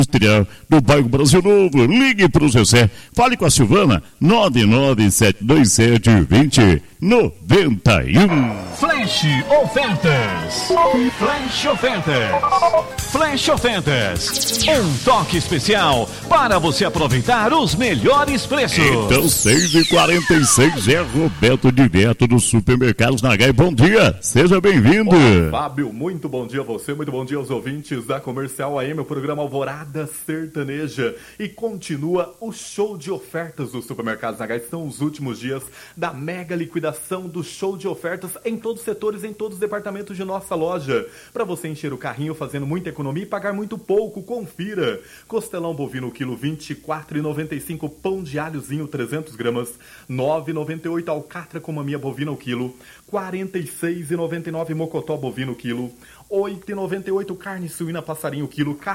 Industrial do bairro Brasil Novo. Ligue para o José. Fale com a Silvana. 997272091. Flash Ofertas. Flash Ofertas. Flash Ofertas. Um toque especial para você aproveitar os melhores preços. Então, 6h46 é Roberto direto dos supermercados Nagai. Bom dia, seja bem-vindo. Olá, Fábio, muito bom dia a você, muito bom dia aos ouvintes da Comercial AM, o programa Alvorada Sertaneja. E continua o show de ofertas dos supermercados Nagai. São os últimos dias da mega liquidação do show de ofertas em todos os setores, em todos os departamentos de nossa loja. Para você encher o carrinho fazendo muita economia e pagar muito pouco, confira. Costelão bovino quilo R$ 24,95, pão de alhozinho 300 gramas, R$ 9,98, alcatra com mamia bovina o quilo, R$ 46,99, mocotó bovino quilo, R$ 8,98, carne suína passarinho quilo, R$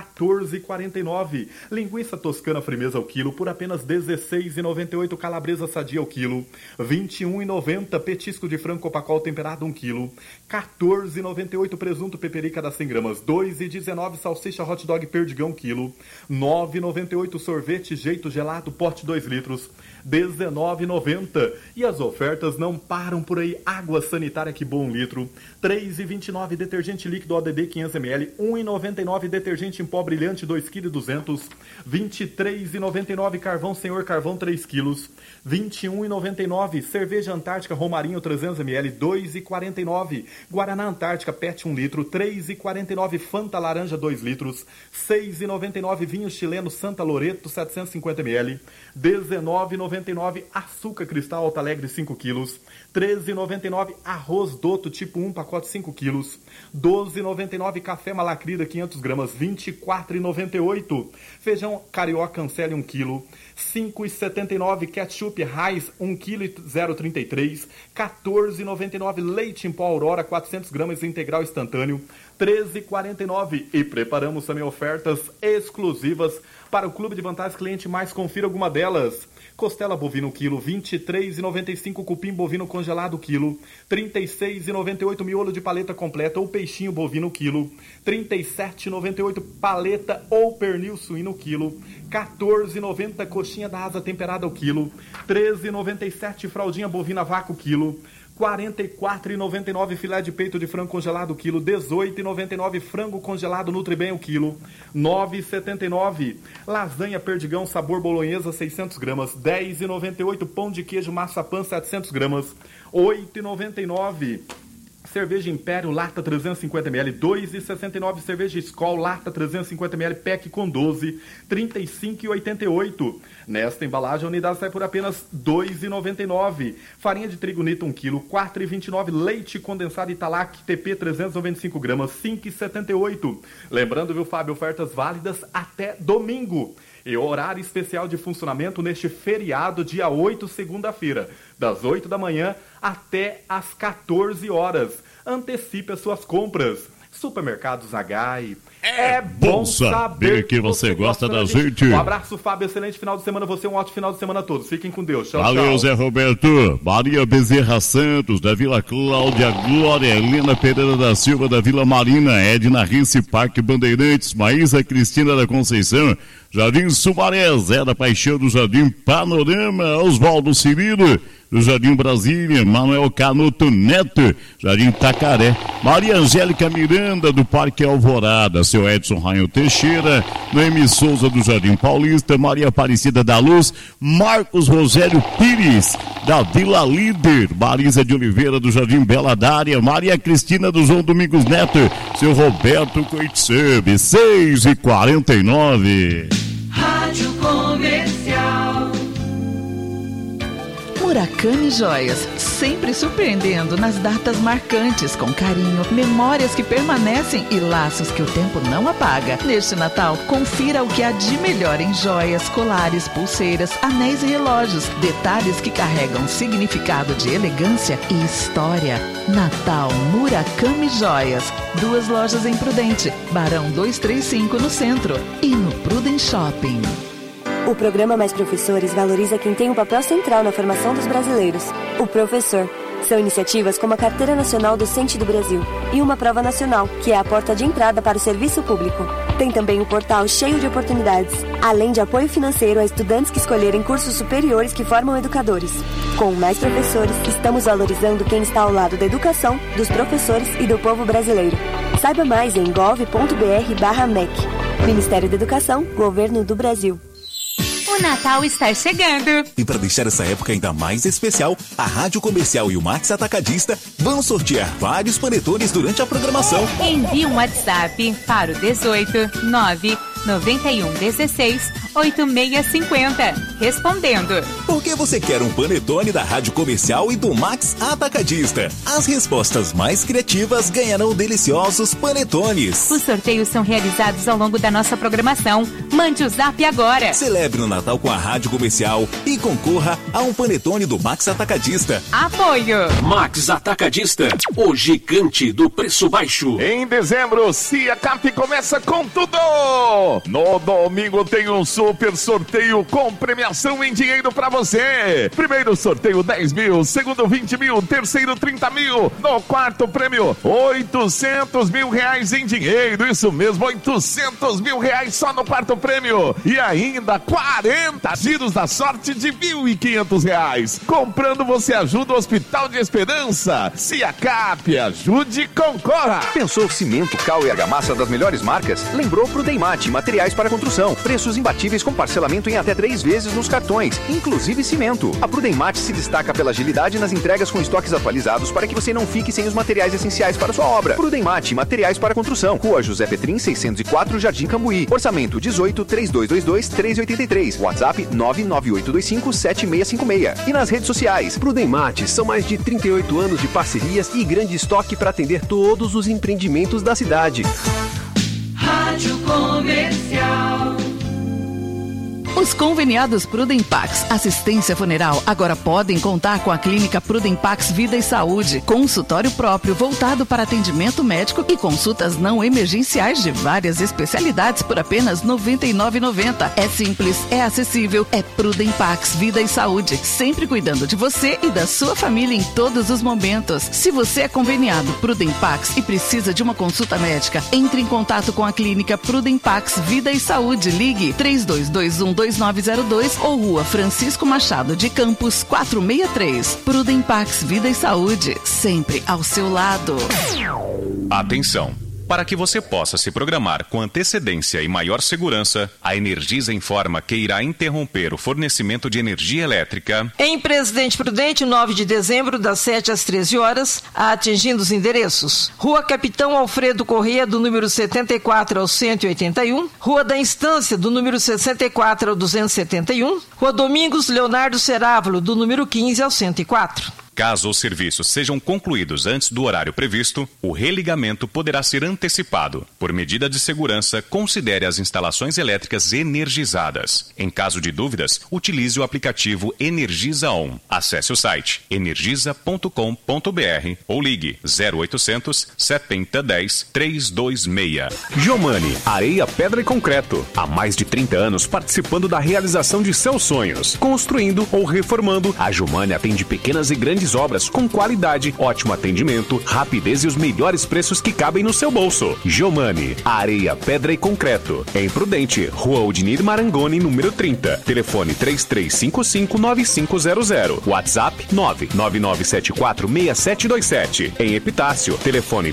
14,49, linguiça toscana frimeza ao quilo, por apenas R$ 16,98, calabresa sadia ao quilo, R$ 21,90, petisco de frango copacol temperado 1 quilo, R$ 14,98, presunto peperica das 100 gramas, R$ 2,19, salsicha hot dog perdigão quilo, R$ 9,98, sorvete jeito gelado pote 2 litros, R$ 19,90. E as ofertas não param por aí. Água sanitária que bom litro, R$ 3,29, detergente líquido ODB 500ml, R$ 1,99, detergente em pó brilhante 2,2 kg, R$ 23,99, carvão senhor carvão 3 kg, R$ 21,99, cerveja Antártica Romarinho 300ml, R$ 2,49, Guaraná Antártica PET 1 litro, R$ 3,49, Fanta Laranja 2 litros, R$ 6,99, vinho chileno Santa Loreto 750ml, R$ 19,99, açúcar cristal Alto Alegre 5 kg, R$ 13,99, arroz Doto tipo 1 pacote 5 kg, R$ 12,99, café Malacrida 500 gramas, R$ 24,98, feijão Carioca Cancele 1 kg, R$ 5,79, ketchup Heinz 1 kg 0,33, R$ 14,99, leite em pó Aurora 400 gramas integral instantâneo, R$ 13,49. E preparamos também ofertas exclusivas para o Clube de Vantagens Cliente Mais, confira alguma delas. Costela bovino quilo, R$ 23,95, cupim bovino congelado quilo, R$ 36,98, miolo de paleta completa ou peixinho bovino quilo, R$ 37,98, paleta ou pernil suíno quilo, R$ 14,90, coxinha da asa temperada ao quilo, R$ 13,97, fraldinha bovina vácuo quilo, R$ 44,99, filé de peito de frango congelado quilo, R$ 18,99, frango congelado Nutribem o quilo, R$ 9,79, lasanha perdigão sabor bolonhesa 600 gramas, R$ 10,98, pão de queijo maçapã 700 gramas, R$ 8,99. Cerveja Império, lata 350ml, R$ 2,69. Cerveja Skol, lata 350ml, PEC com 12, R$ 35,88. Nesta embalagem, a unidade sai por apenas R$ 2,99. Farinha de trigo Nito 1 kg, R$ 4,29. Leite condensado Italac, TP 395 gramas, R$ 5,78. Lembrando, viu, Fábio, ofertas válidas até domingo. E horário especial de funcionamento neste feriado, dia 8, segunda-feira, das 8 da manhã até às 14 horas. Antecipe as suas compras. Supermercados Nagai. É bom saber que você gosta da gente. Um abraço, Fábio. Excelente final de semana. Você um ótimo final de semana a todos. Fiquem com Deus. Tchau, valeu, tchau. Zé Roberto. Maria Bezerra Santos, da Vila Cláudia, Glória Helena Pereira da Silva, da Vila Marina, Edna Risse, Parque Bandeirantes, Maísa Cristina da Conceição, Jardim Sumaré, Zé da Paixão do Jardim Panorama, Oswaldo Cirilo, do Jardim Brasília, Manuel Canuto Neto, Jardim Tacaré, Maria Angélica Miranda, do Parque Alvorada, seu Edson Raio Teixeira, Noemi Souza, do Jardim Paulista, Maria Aparecida da Luz, Marcos Rogério Pires, da Vila Líder, Marisa de Oliveira, do Jardim Bela Dária, Maria Cristina, do João Domingos Neto, seu Roberto Coitsub, 6h49. Rádio Comercial. Murakami Joias, sempre surpreendendo nas datas marcantes, com carinho, memórias que permanecem e laços que o tempo não apaga. Neste Natal, confira o que há de melhor em joias, colares, pulseiras, anéis e relógios, detalhes que carregam significado de elegância e história. Natal Murakami Joias, 2 lojas em Prudente, Barão 235 no centro e no Prudent Shopping. O programa Mais Professores valoriza quem tem um papel central na formação dos brasileiros, o professor. São iniciativas como a Carteira Nacional Docente do Brasil e uma prova nacional, que é a porta de entrada para o serviço público. Tem também um portal cheio de oportunidades, além de apoio financeiro a estudantes que escolherem cursos superiores que formam educadores. Com Mais Professores, estamos valorizando quem está ao lado da educação, dos professores e do povo brasileiro. Saiba mais em gov.br/MEC. Ministério da Educação, Governo do Brasil. O Natal está chegando. E para deixar essa época ainda mais especial, a Rádio Comercial e o Max Atacadista vão sortear vários panetones durante a programação. Envie um WhatsApp para o 18 9 91 16 8650, respondendo: por que você quer um panetone da Rádio Comercial e do Max Atacadista? As respostas mais criativas ganharão deliciosos panetones. Os sorteios são realizados ao longo da nossa programação. Mande o zap agora. Celebre o Natal com a Rádio Comercial e concorra a um panetone do Max Atacadista. Apoio Max Atacadista, o gigante do preço baixo. Em dezembro, Siacap começa com tudo. No domingo tem um super sorteio com premiação em dinheiro pra você. Primeiro sorteio 10 mil, segundo 20 mil, terceiro 30 mil. No quarto prêmio, 800 mil reais em dinheiro. Isso mesmo, 800 mil reais só no quarto prêmio. E ainda 40 giros da sorte de 1.500 reais. Comprando você ajuda o Hospital de Esperança. Siacap, ajude e concorra. Pensou cimento, cal e argamassa das melhores marcas? Lembrou Prudemate, materiais para construção. Preços imbatíveis com parcelamento em até 3 vezes nos cartões, inclusive cimento. A Prudemate se destaca pela agilidade nas entregas com estoques atualizados para que você não fique sem os materiais essenciais para sua obra. Prudemate, materiais para construção. Rua José Petrin, 604, Jardim Cambuí. Orçamento 18 3222 383. WhatsApp 99825 7656. E nas redes sociais. Prudemate, são mais de 38 anos de parcerias e grande estoque para atender todos os empreendimentos da cidade. Rádio Comercial. Os conveniados Prudempax Assistência Funeral agora podem contar com a clínica Prudempax Vida e Saúde, consultório próprio voltado para atendimento médico e consultas não emergenciais de várias especialidades por apenas R$ 99,90. É simples, é acessível, é Prudempax Vida e Saúde, sempre cuidando de você e da sua família em todos os momentos. Se você é conveniado Prudempax e precisa de uma consulta médica, entre em contato com a clínica Prudempax Vida e Saúde. Ligue 3221 2902 ou Rua Francisco Machado de Campos, 463. Prudempax Vida e Saúde, sempre ao seu lado. Atenção! Para que você possa se programar com antecedência e maior segurança, a Energisa informa que irá interromper o fornecimento de energia elétrica em Presidente Prudente, 9 de dezembro, das 7 às 13 horas, atingindo os endereços: Rua Capitão Alfredo Corrêa, do número 74 ao 181, Rua da Instância, do número 64 ao 271, Rua Domingos Leonardo Cerávulo, do número 15 ao 104. Caso os serviços sejam concluídos antes do horário previsto, o religamento poderá ser antecipado. Por medida de segurança, considere as instalações elétricas energizadas. Em caso de dúvidas, utilize o aplicativo Energisa On. Acesse o site energisa.com.br ou ligue 0800 7010 326. Giomani, areia, pedra e concreto. Há mais de 30 anos participando da realização de seus sonhos. Construindo ou reformando, a Giomani atende pequenas e grandes obras com qualidade, ótimo atendimento, rapidez e os melhores preços que cabem no seu bolso. Giomani, areia, pedra e concreto. Em Prudente, Rua Odinir Marangoni, número 30. Telefone 3355-9500. WhatsApp 999746727. Em Epitácio, telefone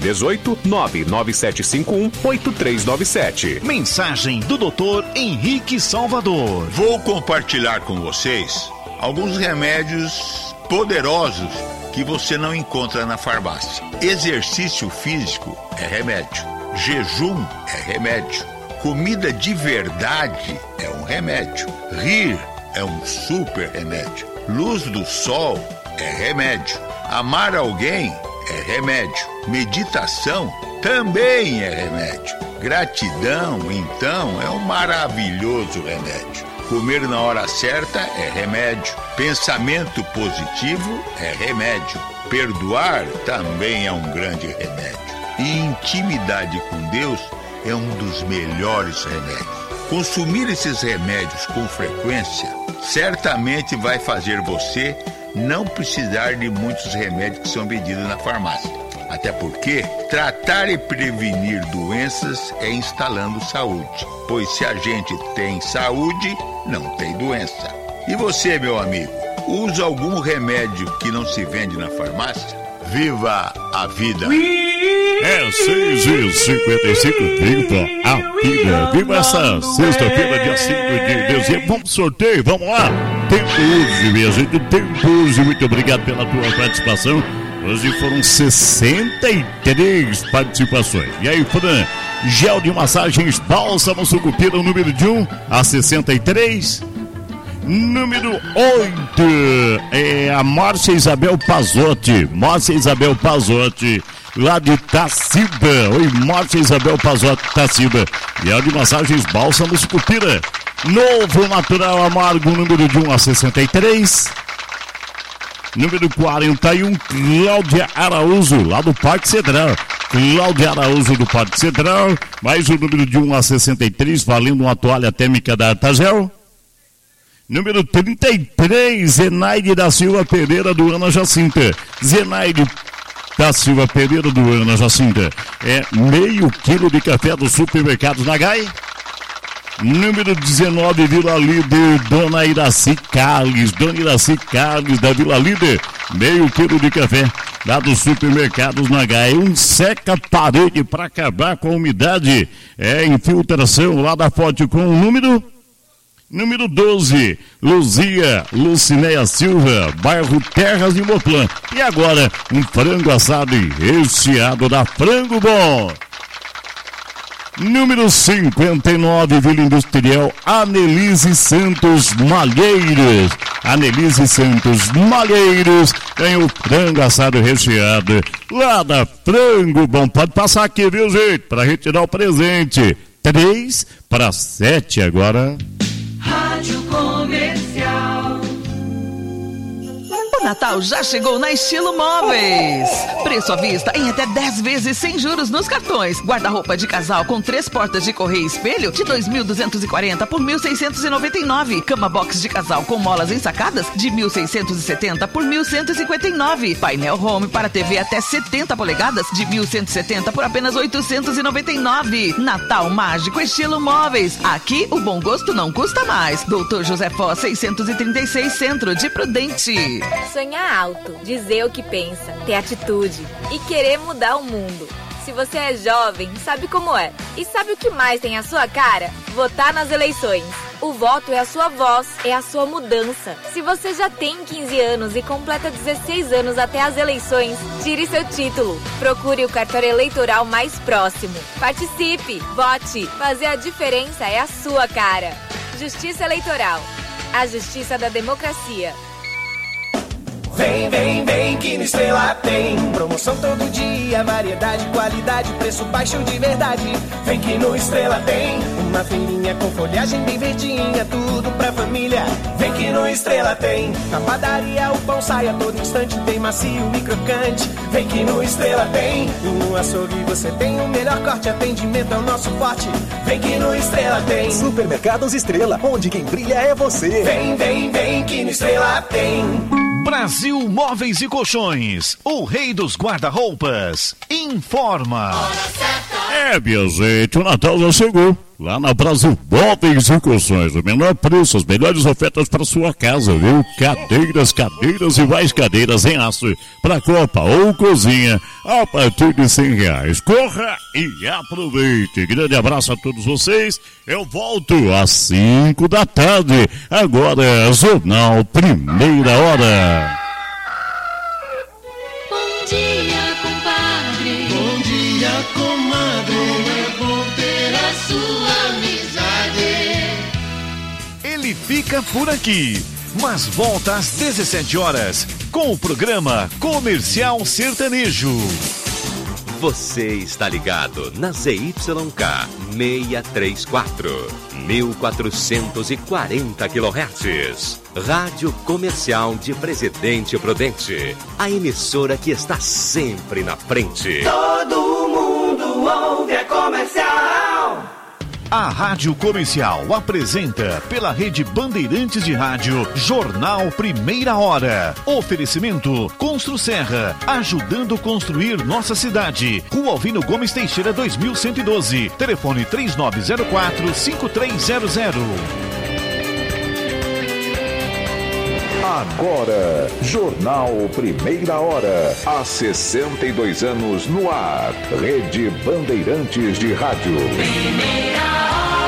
18-99751-8397. Mensagem do Dr. Henrique Salvador. Vou compartilhar com vocês alguns remédios poderosos que você não encontra na farmácia. Exercício físico é remédio. Jejum é remédio. Comida de verdade é um remédio. Rir é um super remédio. Luz do sol é remédio. Amar alguém é remédio. Meditação também é remédio. Gratidão, então, é um maravilhoso remédio. Comer na hora certa é remédio. Pensamento positivo é remédio. Perdoar também é um grande remédio. E intimidade com Deus é um dos melhores remédios. Consumir esses remédios com frequência certamente vai fazer você não precisar de muitos remédios que são vendidos na farmácia. Até porque tratar e prevenir doenças é instalando saúde. Pois se a gente tem saúde, não tem doença. E você, meu amigo, usa algum remédio que não se vende na farmácia? Viva a vida! É 6h55, viva a vida! Viva essa sexta-feira, dia 5 de dezembro. Vamos pro sorteio, vamos lá! Tempo hoje, minha gente, tempo hoje. Muito obrigado pela tua participação. Hoje foram 63 participações. E aí, Fran, gel de massagens Bálsamo Sucupira, número de 1 a 63. Número 8 é a Márcia Isabel Pazotti. Márcia Isabel Pazotti, lá de Taciba. Oi, Márcia Isabel Pazotti, Taciba. Gel de massagens Bálsamo Sucupira. Novo Natural Amargo, número de 1 a 63. Número 41, Cláudia Araújo, lá do Parque Central. Cláudia Araújo do Parque Central. Mais o número de 1 a 63, valendo uma toalha térmica da Artagel. Número 33, Zenaide da Silva Pereira do Ana Jacinta. Zenaide da Silva Pereira do Ana Jacinta. É meio quilo de café dos supermercados Nagai. Número 19, Vila Líder, Dona Iraci Carles. Dona Iraci Carles da Vila Líder. Meio quilo de café lá dos supermercados Nagai. Um seca-parede para acabar com a umidade. É infiltração lá da Forte com o número 12, Luzia Lucinéia Silva, bairro Terras de Moplan. E agora, um frango assado e recheado da Frango Bom. Número 59, Vila Industrial, Anelise Santos Malheiros. Anelise Santos Malheiros ganhou frango assado recheado lá da Frango Bom. Pode passar aqui, viu, gente? Para retirar o presente. 3 para 7 agora. Rádio Comercial. O Natal já chegou na Estilo Móveis. Preço à vista em até 10 vezes sem juros nos cartões. Guarda-roupa de casal com 3 portas de correia e espelho de 2.240 por 1.699. Cama box de casal com molas ensacadas de 1.670 por 1.159. Painel home para TV até 70 polegadas de 1.170 por apenas 899. Natal mágico Estilo Móveis. Aqui o bom gosto não custa mais. Doutor José Fó 636 Centro de Prudente. Sonhar alto, dizer o que pensa, ter atitude e querer mudar o mundo. Se você é jovem, sabe como é. E sabe o que mais tem a sua cara? Votar nas eleições. O voto é a sua voz, é a sua mudança. Se você já tem 15 anos e completa 16 anos até as eleições, tire seu título. Procure o cartório eleitoral mais próximo. Participe, vote. Fazer a diferença é a sua cara. Justiça Eleitoral. A justiça da democracia. Vem, vem, vem que no Estrela tem promoção todo dia, variedade, qualidade, preço baixo de verdade. Vem que no Estrela tem uma feirinha com folhagem bem verdinha, tudo pra família. Vem que no Estrela tem na padaria o pão sai a todo instante, tem macio e crocante. Vem que no Estrela tem e no açougue você tem o melhor corte, atendimento é o nosso forte. Vem que no Estrela tem Supermercados Estrela, onde quem brilha é você. Vem, vem, vem que no Estrela tem. Brasil Móveis e Colchões, o rei dos guarda-roupas, informa. É, minha gente, o Natal já chegou. Lá na Brasil Móveis e Colchões, o menor preço, as melhores ofertas para sua casa, viu? Cadeiras e mais cadeiras em aço para copa ou cozinha a partir de R$100. Corra e aproveite. Grande abraço a todos vocês. Eu volto às 5 da tarde. Agora, Jornal Primeira Hora. Bom dia, compadre. Bom dia, comadre. É bom ter a sua amizade. Ele fica por aqui, mas volta às 17 horas com o programa Comercial Sertanejo. Você está ligado na ZYK 634, 1440 kHz. Rádio Comercial de Presidente Prudente. A emissora que está sempre na frente. Todo mundo ouve a Comercial. A Rádio Comercial apresenta, pela rede Bandeirantes de Rádio, Jornal Primeira Hora. Oferecimento Construserra, ajudando a construir nossa cidade. Rua Alvino Gomes Teixeira 2112. Telefone 3904-5300. Agora, Jornal Primeira Hora. Há 62 anos no ar. Rede Bandeirantes de Rádio. Primeira hora.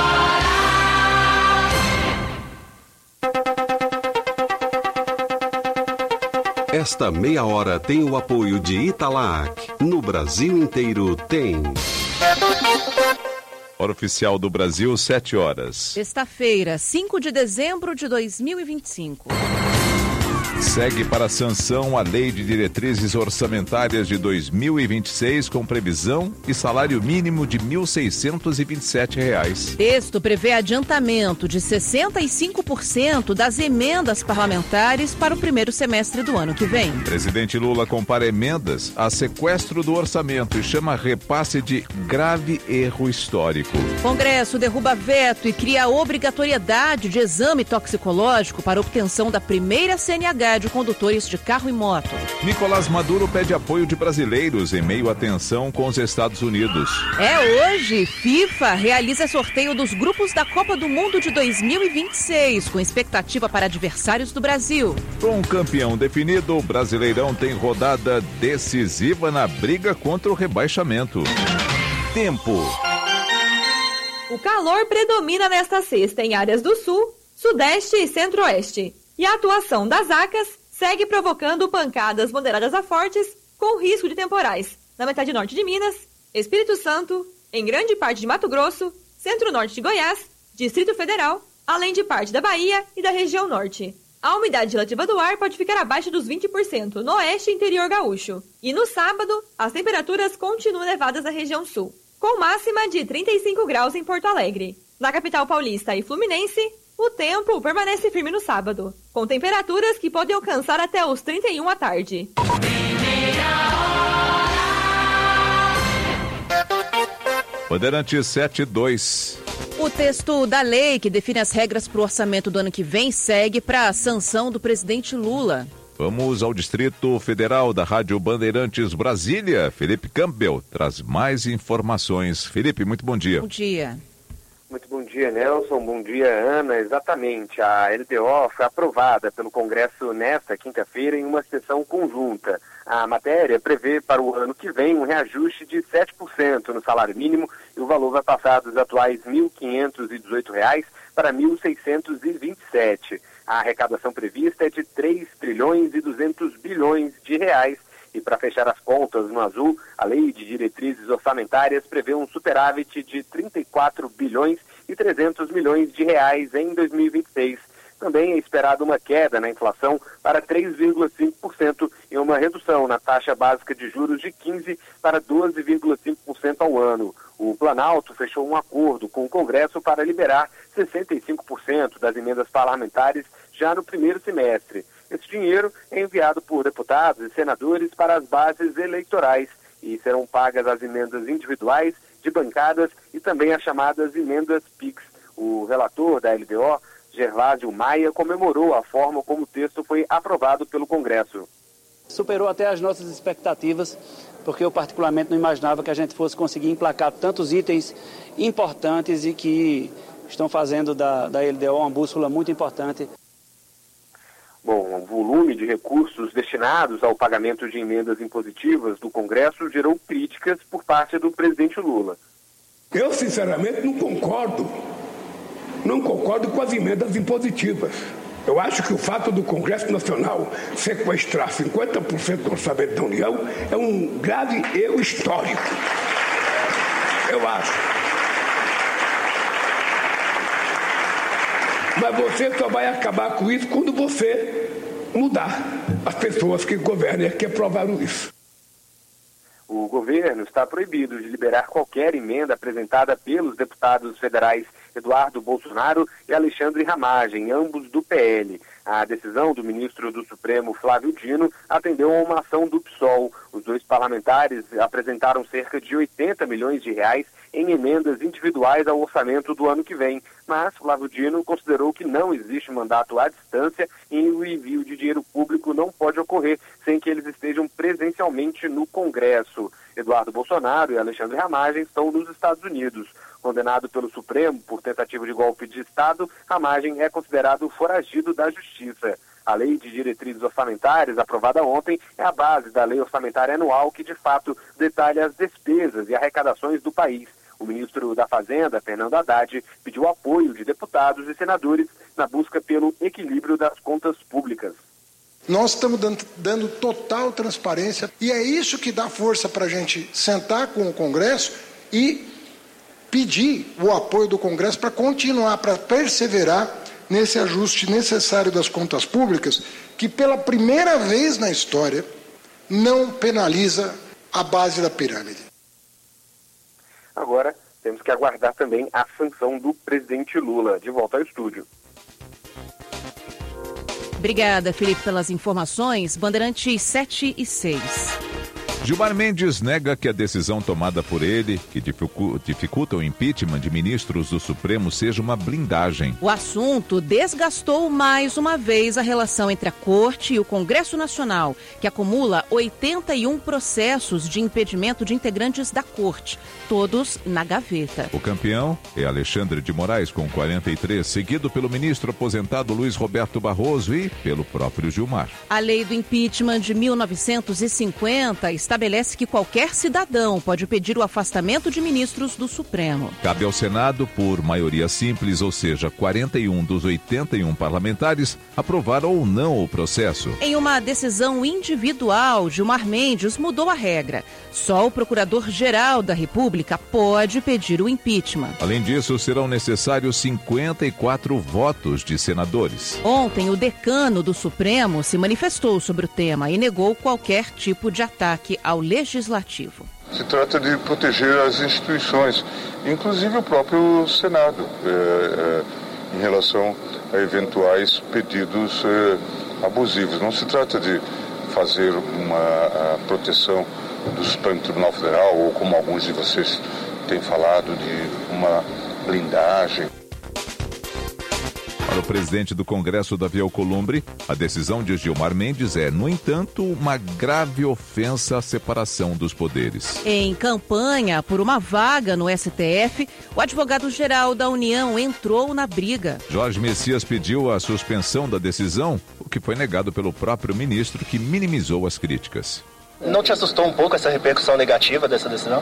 Esta meia hora tem o apoio de Italac. No Brasil inteiro tem. Hora oficial do Brasil, 7 horas. Sexta-feira, 5 de dezembro de 2025. Segue para sanção a Lei de Diretrizes Orçamentárias de 2026 com previsão e salário mínimo de R$ 1.627. Texto prevê adiantamento de 65% das emendas parlamentares para o primeiro semestre do ano que vem. Presidente Lula compara emendas a sequestro do orçamento e chama repasse de grave erro histórico. Congresso derruba veto e cria a obrigatoriedade de exame toxicológico para obtenção da primeira CNH de condutores de carro e moto. Nicolás Maduro pede apoio de brasileiros em meio à tensão com os Estados Unidos. É hoje, FIFA realiza sorteio dos grupos da Copa do Mundo de 2026, com expectativa para adversários do Brasil. Com campeão definido, o Brasileirão tem rodada decisiva na briga contra o rebaixamento. Tempo. O calor predomina nesta sexta em áreas do sul, sudeste e centro-oeste. E a atuação das ACAS segue provocando pancadas moderadas a fortes, com risco de temporais na metade norte de Minas, Espírito Santo, em grande parte de Mato Grosso, centro-norte de Goiás, Distrito Federal, além de parte da Bahia e da região norte. A umidade relativa do ar pode ficar abaixo dos 20% no oeste e interior gaúcho. E no sábado, as temperaturas continuam elevadas na região sul, com máxima de 35 graus em Porto Alegre. Na capital paulista e fluminense, o tempo permanece firme no sábado, com temperaturas que podem alcançar até os 31 à tarde. Bandeirantes 7.2. O texto da lei que define as regras para o orçamento do ano que vem segue para a sanção do presidente Lula. Vamos ao Distrito Federal da Rádio Bandeirantes Brasília. Felipe Campbell traz mais informações. Felipe, muito bom dia. Bom dia. Muito bom dia, Nelson. Bom dia, Ana. Exatamente. A LDO foi aprovada pelo Congresso nesta quinta-feira em uma sessão conjunta. A matéria prevê para o ano que vem um reajuste de 7% no salário mínimo e o valor vai passar dos atuais R$ 1.518 para R$ 1.627. A arrecadação prevista é de 3 trilhões e 200 bilhões de reais. E para fechar as contas no azul, a Lei de Diretrizes Orçamentárias prevê um superávit de 34 bilhões e 300 milhões de reais em 2026. Também é esperada uma queda na inflação para 3,5% e uma redução na taxa básica de juros de 15% para 12,5% ao ano. O Planalto fechou um acordo com o Congresso para liberar 65% das emendas parlamentares já no primeiro semestre. Esse dinheiro é enviado por deputados e senadores para as bases eleitorais e serão pagas as emendas individuais, de bancadas e também as chamadas emendas PIX. O relator da LDO, Gervásio Maia, comemorou a forma como o texto foi aprovado pelo Congresso. Superou até as nossas expectativas, porque eu particularmente não imaginava que a gente fosse conseguir emplacar tantos itens importantes e que estão fazendo da LDO uma bússola muito importante. Bom, o volume de recursos destinados ao pagamento de emendas impositivas do Congresso gerou críticas por parte do presidente Lula. Eu, sinceramente, não concordo com as emendas impositivas. Eu acho que o fato do Congresso Nacional sequestrar 50% do orçamento da União é um grave erro histórico. Eu acho. Mas você só vai acabar com isso quando você mudar as pessoas que governam e que aprovaram isso. O governo está proibido de liberar qualquer emenda apresentada pelos deputados federais Eduardo Bolsonaro e Alexandre Ramagem, ambos do PL. A decisão do ministro do Supremo, Flávio Dino, atendeu a uma ação do PSOL. Os dois parlamentares apresentaram cerca de 80 milhões de reais em emendas individuais ao orçamento do ano que vem. Mas Flávio Dino considerou que não existe mandato à distância e o envio de dinheiro público não pode ocorrer sem que eles estejam presencialmente no Congresso. Eduardo Bolsonaro e Alexandre Ramagem estão nos Estados Unidos. Condenado pelo Supremo por tentativa de golpe de Estado, Ramagem é considerado foragido da Justiça. A Lei de Diretrizes Orçamentárias, aprovada ontem, é a base da Lei Orçamentária Anual que, de fato, detalha as despesas e arrecadações do país. O ministro da Fazenda, Fernando Haddad, pediu apoio de deputados e senadores na busca pelo equilíbrio das contas públicas. Nós estamos dando total transparência e é isso que dá força para a gente sentar com o Congresso e pedir o apoio do Congresso para continuar, para perseverar nesse ajuste necessário das contas públicas, que pela primeira vez na história não penaliza a base da pirâmide. Agora, temos que aguardar também a sanção do presidente Lula. De volta ao estúdio. Obrigada, Felipe, pelas informações. Bandeirantes 7 e 6. Gilmar Mendes nega que a decisão tomada por ele, que dificulta o impeachment de ministros do Supremo, seja uma blindagem. O assunto desgastou mais uma vez a relação entre a Corte e o Congresso Nacional, que acumula 81 processos de impedimento de integrantes da Corte, todos na gaveta. O campeão é Alexandre de Moraes, com 43, seguido pelo ministro aposentado Luiz Roberto Barroso e pelo próprio Gilmar. A lei do impeachment de 1950 estabelece que qualquer cidadão pode pedir o afastamento de ministros do Supremo. Cabe ao Senado, por maioria simples, ou seja, 41 dos 81 parlamentares, aprovar ou não o processo. Em uma decisão individual, Gilmar Mendes mudou a regra. Só o Procurador-Geral da República pode pedir o impeachment. Além disso, serão necessários 54 votos de senadores. Ontem, o decano do Supremo se manifestou sobre o tema e negou qualquer tipo de ataque ao Legislativo. Se trata de proteger as instituições, inclusive o próprio Senado, em relação a eventuais pedidos abusivos. Não se trata de fazer uma proteção do Supremo Tribunal Federal, ou como alguns de vocês têm falado, de uma blindagem. Para o presidente do Congresso, Davi Alcolumbre, a decisão de Gilmar Mendes é, no entanto, uma grave ofensa à separação dos poderes. Em campanha por uma vaga no STF, o advogado-geral da União entrou na briga. Jorge Messias pediu a suspensão da decisão, o que foi negado pelo próprio ministro, que minimizou as críticas. Não te assustou um pouco essa repercussão negativa dessa decisão?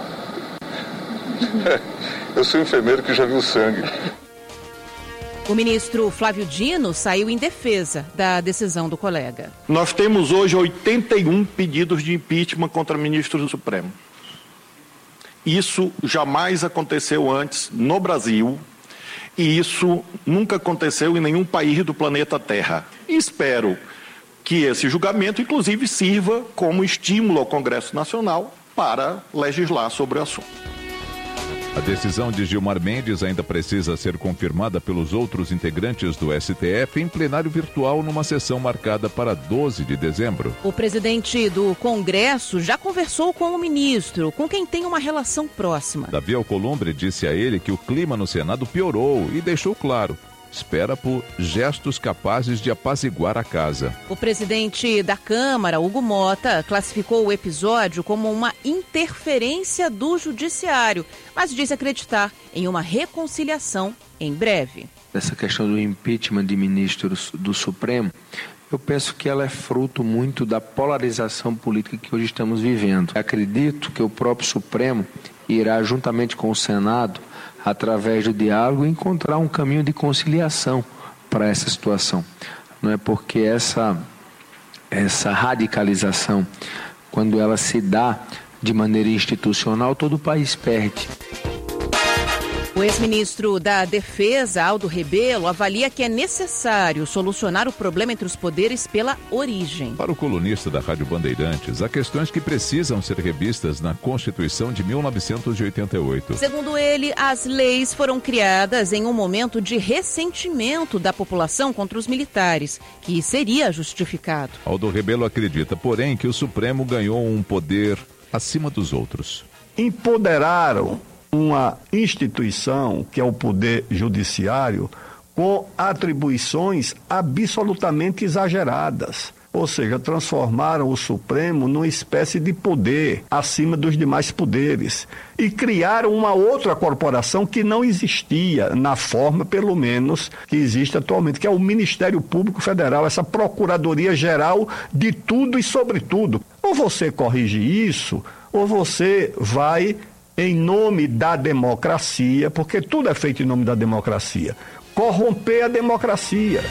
Eu sou enfermeiro que já viu sangue. O ministro Flávio Dino saiu em defesa da decisão do colega. Nós temos hoje 81 pedidos de impeachment contra ministros do Supremo. Isso jamais aconteceu antes no Brasil e isso nunca aconteceu em nenhum país do planeta Terra. E espero que esse julgamento, inclusive, sirva como estímulo ao Congresso Nacional para legislar sobre o assunto. A decisão de Gilmar Mendes ainda precisa ser confirmada pelos outros integrantes do STF em plenário virtual numa sessão marcada para 12 de dezembro. O presidente do Congresso já conversou com o ministro, com quem tem uma relação próxima. Davi Alcolumbre disse a ele que o clima no Senado piorou e deixou claro: espera por gestos capazes de apaziguar a casa. O presidente da Câmara, Hugo Mota, classificou o episódio como uma interferência do judiciário, mas disse acreditar em uma reconciliação em breve. Essa questão do impeachment de ministros do Supremo, eu penso que ela é fruto muito da polarização política que hoje estamos vivendo. Acredito que o próprio Supremo irá, juntamente com o Senado, através do diálogo, encontrar um caminho de conciliação para essa situação. Não é porque essa radicalização, quando ela se dá de maneira institucional, todo o país perde. O ex-ministro da Defesa, Aldo Rebelo, avalia que é necessário solucionar o problema entre os poderes pela origem. Para o colunista da Rádio Bandeirantes, há questões que precisam ser revistas na Constituição de 1988. Segundo ele, as leis foram criadas em um momento de ressentimento da população contra os militares, que seria justificado. Aldo Rebelo acredita, porém, que o Supremo ganhou um poder acima dos outros. Empoderaram uma instituição, que é o Poder Judiciário, com atribuições absolutamente exageradas. Ou seja, transformaram o Supremo numa espécie de poder acima dos demais poderes. E criaram uma outra corporação que não existia, na forma, pelo menos, que existe atualmente, que é o Ministério Público Federal, essa Procuradoria-Geral de tudo e sobre tudo. Ou você corrige isso, ou você vai, em nome da democracia, porque tudo é feito em nome da democracia, corromper a democracia.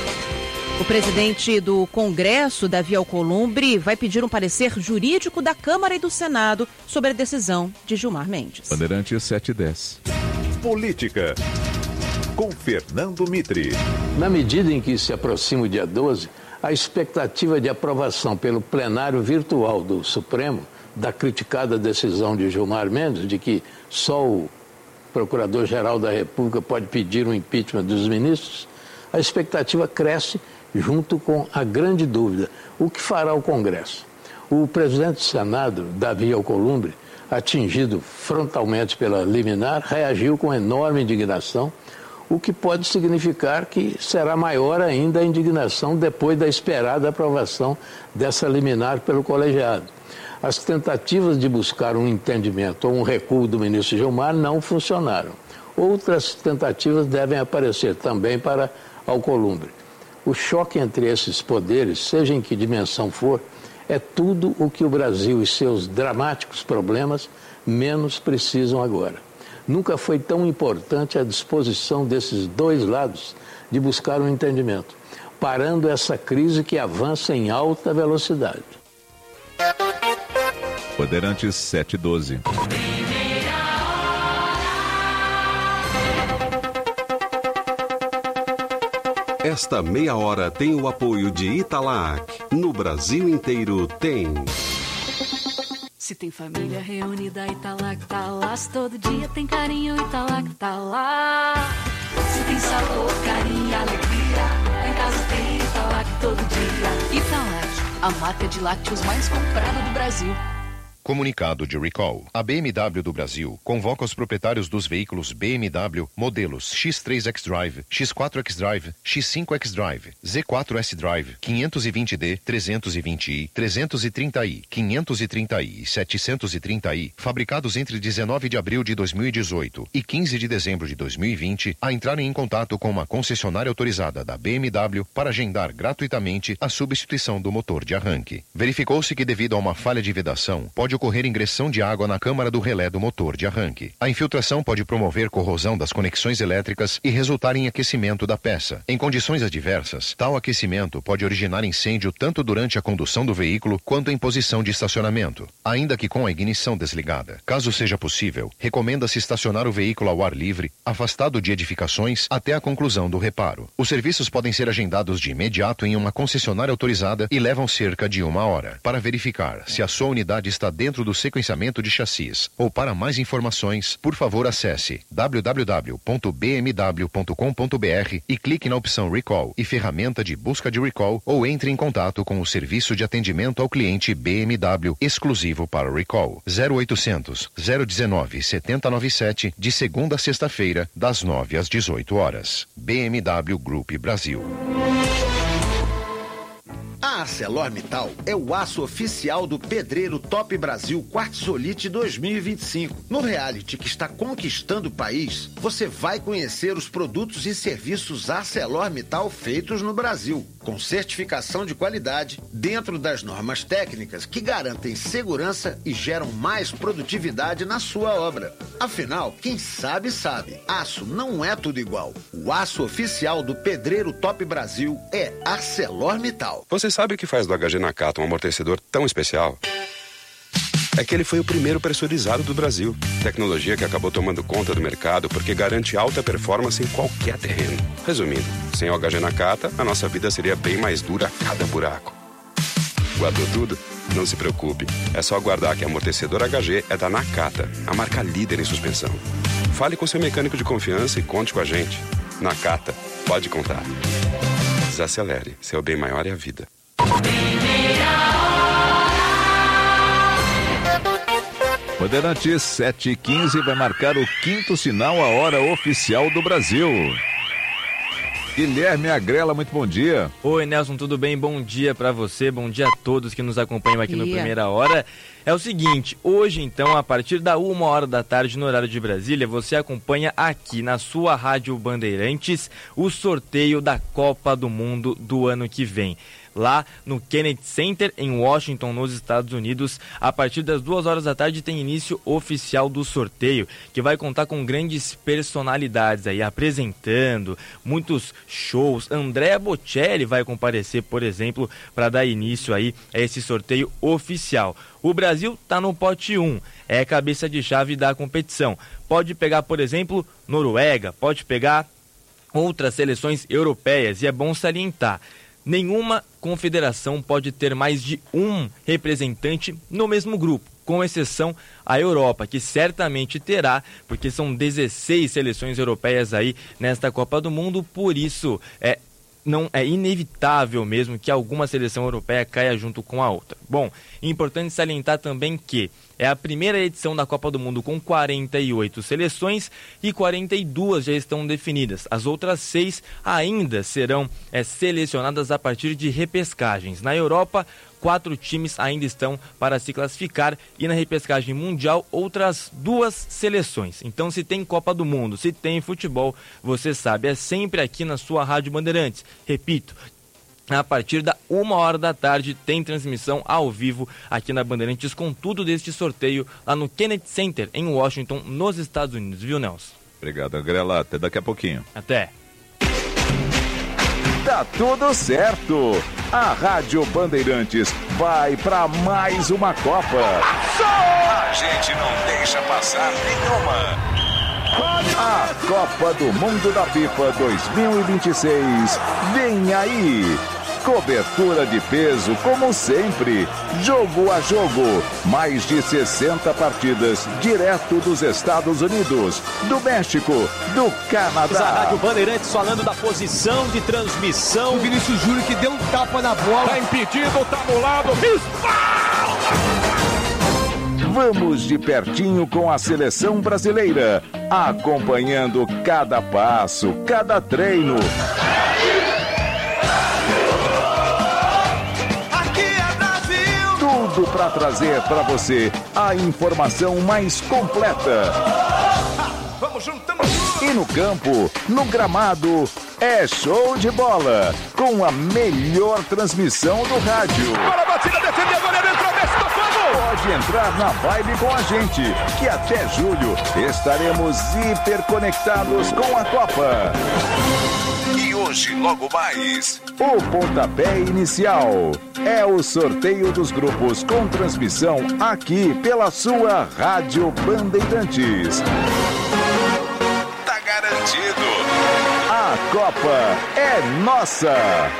O presidente do Congresso, Davi Alcolumbre, vai pedir um parecer jurídico da Câmara e do Senado sobre a decisão de Gilmar Mendes. Bandeirantes 710. Política, com Fernando Mitre. Na medida em que se aproxima o dia 12, a expectativa de aprovação pelo plenário virtual do Supremo da criticada decisão de Gilmar Mendes, de que só o Procurador-Geral da República pode pedir o impeachment dos ministros, a expectativa cresce junto com a grande dúvida: o que fará o Congresso? O presidente do Senado, Davi Alcolumbre, atingido frontalmente pela liminar, reagiu com enorme indignação, o que pode significar que será maior ainda a indignação depois da esperada aprovação dessa liminar pelo colegiado. As tentativas de buscar um entendimento ou um recuo do ministro Gilmar não funcionaram. Outras tentativas devem aparecer também para Alcolumbre. O choque entre esses poderes, seja em que dimensão for, é tudo o que o Brasil e seus dramáticos problemas menos precisam agora. Nunca foi tão importante a disposição desses dois lados de buscar um entendimento, parando essa crise que avança em alta velocidade. Bandeirantes 712. Esta meia hora tem o apoio de Italac. No Brasil inteiro tem. Se tem família reunida, Italac tá lá. Se todo dia tem carinho, Italac tá lá. Se tem sabor, carinho e alegria, em casa tem Italac todo dia. Italac, a marca de lácteos mais comprada do Brasil. Comunicado de recall. A BMW do Brasil convoca os proprietários dos veículos BMW modelos X3 xDrive, X4 xDrive, X5 xDrive, Z4 S-Drive, 520D, 320i, 330i, 530i e 730i, fabricados entre 19 de abril de 2018 e 15 de dezembro de 2020, a entrarem em contato com uma concessionária autorizada da BMW para agendar gratuitamente a substituição do motor de arranque. Verificou-se que, devido a uma falha de vedação, pode ocorrer ingressão de água na câmara do relé do motor de arranque. A infiltração pode promover corrosão das conexões elétricas e resultar em aquecimento da peça. Em condições adversas, tal aquecimento pode originar incêndio tanto durante a condução do veículo quanto em posição de estacionamento, ainda que com a ignição desligada. Caso seja possível, recomenda-se estacionar o veículo ao ar livre, afastado de edificações, até a conclusão do reparo. Os serviços podem ser agendados de imediato em uma concessionária autorizada e levam cerca de 1 hora. Para verificar se a sua unidade está dentro do sequenciamento de chassis ou para mais informações, por favor acesse www.bmw.com.br e clique na opção Recall e ferramenta de busca de recall ou entre em contato com o serviço de atendimento ao cliente BMW exclusivo para Recall 0800 019 7097 de segunda a sexta-feira das 9 às 18 horas. BMW Group Brasil. A ArcelorMittal é o aço oficial do Pedreiro Top Brasil Quartzolite 2025. No reality que está conquistando o país, você vai conhecer os produtos e serviços ArcelorMittal feitos no Brasil, com certificação de qualidade, dentro das normas técnicas que garantem segurança e geram mais produtividade na sua obra. Afinal, quem sabe, sabe. Aço não é tudo igual. O aço oficial do Pedreiro Top Brasil é ArcelorMittal. Você sabe o que faz do HG Nakata um amortecedor tão especial? é que ele foi o primeiro pressurizado do Brasil. Tecnologia que acabou tomando conta do mercado porque garante alta performance em qualquer terreno. Resumindo, sem o HG Nakata, a nossa vida seria bem mais dura a cada buraco. Guardou tudo? Não se preocupe. É só aguardar que amortecedor HG é da Nakata, a marca líder em suspensão. Fale com seu mecânico de confiança e conte com a gente. Nakata, pode contar. Desacelere, seu bem maior é a vida. Bandeirantes 7h15 vai marcar o 5º sinal, a hora oficial do Brasil. Guilherme Agrela, muito bom dia. Oi, Nelson, tudo bem? Bom dia pra você, bom dia a todos que nos acompanham aqui no Primeira Hora. É o seguinte, hoje então, a partir da 1h da tarde no horário de Brasília, você acompanha aqui na sua Rádio Bandeirantes o sorteio da Copa do Mundo do ano que vem. Lá no Kennedy Center, em Washington, nos Estados Unidos, a partir das 2h da tarde tem início oficial do sorteio, que vai contar com grandes personalidades aí apresentando, muitos shows. Andrea Bocelli vai comparecer, por exemplo, para dar início aí a esse sorteio oficial. O Brasil está no pote 1, é cabeça de chave da competição. Pode pegar, por exemplo, Noruega, pode pegar outras seleções europeias, e é bom salientar: nenhuma confederação pode ter mais de um representante no mesmo grupo, com exceção à Europa, que certamente terá, porque são 16 seleções europeias aí nesta Copa do Mundo. Por isso não é inevitável mesmo que alguma seleção europeia caia junto com a outra. Bom, importante salientar também que é a primeira edição da Copa do Mundo com 48 seleções e 42 já estão definidas. As outras 6 ainda serão selecionadas a partir de repescagens. Na Europa, 4 times ainda estão para se classificar, e na repescagem mundial outras 2 seleções. Então, se tem Copa do Mundo, se tem futebol, você sabe, é sempre aqui na sua Rádio Bandeirantes. Repito, a partir da 1h da tarde tem transmissão ao vivo aqui na Bandeirantes com tudo deste sorteio lá no Kennedy Center, em Washington, nos Estados Unidos, viu, Nelson? Obrigado, Agrela. Até daqui a pouquinho. Até. Tá tudo certo. A Rádio Bandeirantes vai para mais uma Copa. A gente não deixa passar nenhuma. A Copa do Mundo da FIFA 2026 vem aí. Cobertura de peso como sempre, jogo a jogo, mais de 60 partidas direto dos Estados Unidos, do México, do Canadá. A Rádio Bandeirantes falando da posição de transmissão. O Vinícius Júnior que deu um tapa na bola. Tá impedido, tá anulado. Vamos de pertinho com a seleção brasileira, acompanhando cada passo, cada treino. Tudo para trazer para você a informação mais completa. Vamos junto, tamo junto. E no campo, no gramado, é show de bola, com a melhor transmissão do rádio. Bola batida, defendeu, a goleira entrou, Messi tocando. Pode entrar na vibe com a gente, que até julho estaremos hiperconectados com a Copa. E hoje, logo mais, o pontapé inicial é o sorteio dos grupos com transmissão aqui pela sua Rádio Bandeirantes. Tá garantido. A Copa é nossa.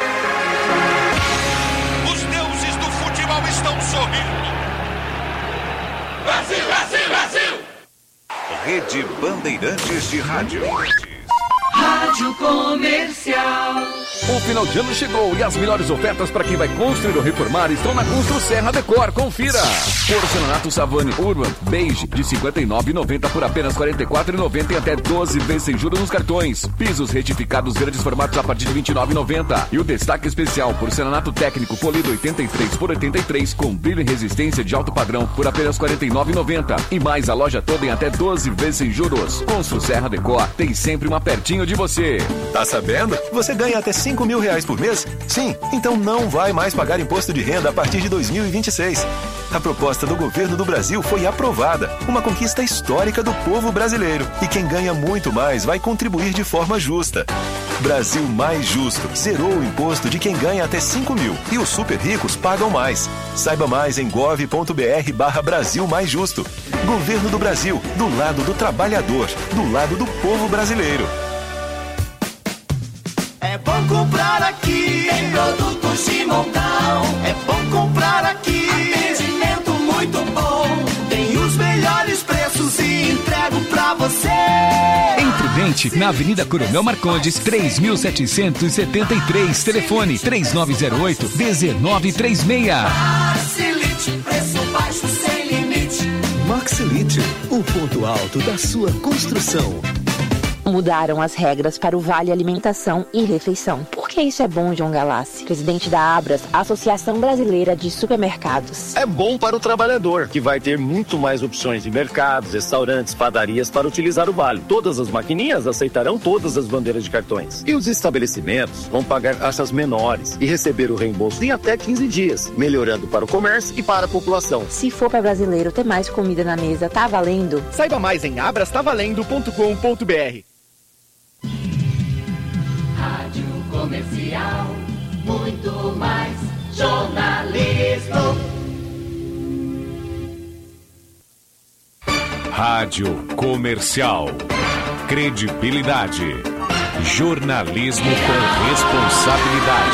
Os deuses do futebol estão sorrindo. Brasil, Brasil, Brasil! Rede Bandeirantes de Rádio. Rádio Comercial. O final de ano chegou e as melhores ofertas para quem vai construir ou reformar estão na Construserra Decor. Confira. Porcelanato Savane Urban Beige de R$ 59,90 por apenas R$ 44,90 e até 12 vezes sem juros nos cartões. Pisos retificados grandes formatos a partir de R$ 29,90. E o destaque especial, porcelanato técnico polido 83 por 83 com brilho e resistência de alto padrão por apenas R$ 49,90. E mais a loja toda em até 12 vezes sem juros. Construserra Decor tem sempre uma pertinho de você. Tá sabendo? Você ganha até R$5 mil por mês? Sim, então não vai mais pagar imposto de renda a partir de 2026. A proposta do governo do Brasil foi aprovada, uma conquista histórica do povo brasileiro. E quem ganha muito mais vai contribuir de forma justa. Brasil mais justo. Zerou o imposto de quem ganha até 5 mil. E os super ricos pagam mais. Saiba mais em gov.br/Brasil mais justo. Governo do Brasil, do lado do trabalhador, do lado do povo brasileiro. É bom comprar aqui, tem produtos de montão. É bom comprar aqui, atendimento muito bom. Tem os melhores preços e entrego pra você. Em Prudente, na Avenida Coronel Marcondes, 3773, telefone 3908-1936. Maxilite, preço baixo sem limite. Maxilite, o ponto alto da sua construção. Mudaram as regras para o Vale Alimentação e Refeição. Por que isso é bom, João Galassi, presidente da Abras, Associação Brasileira de Supermercados? É bom para o trabalhador, que vai ter muito mais opções de mercados, restaurantes, padarias para utilizar o Vale. Todas as maquininhas aceitarão todas as bandeiras de cartões. E os estabelecimentos vão pagar taxas menores e receber o reembolso em até 15 dias, melhorando para o comércio e para a população. Se for para brasileiro ter mais comida na mesa, tá valendo? Saiba mais em abrastavalendo.com.br. Rádio Comercial, muito mais jornalismo. Rádio Comercial. Credibilidade. Jornalismo com responsabilidade.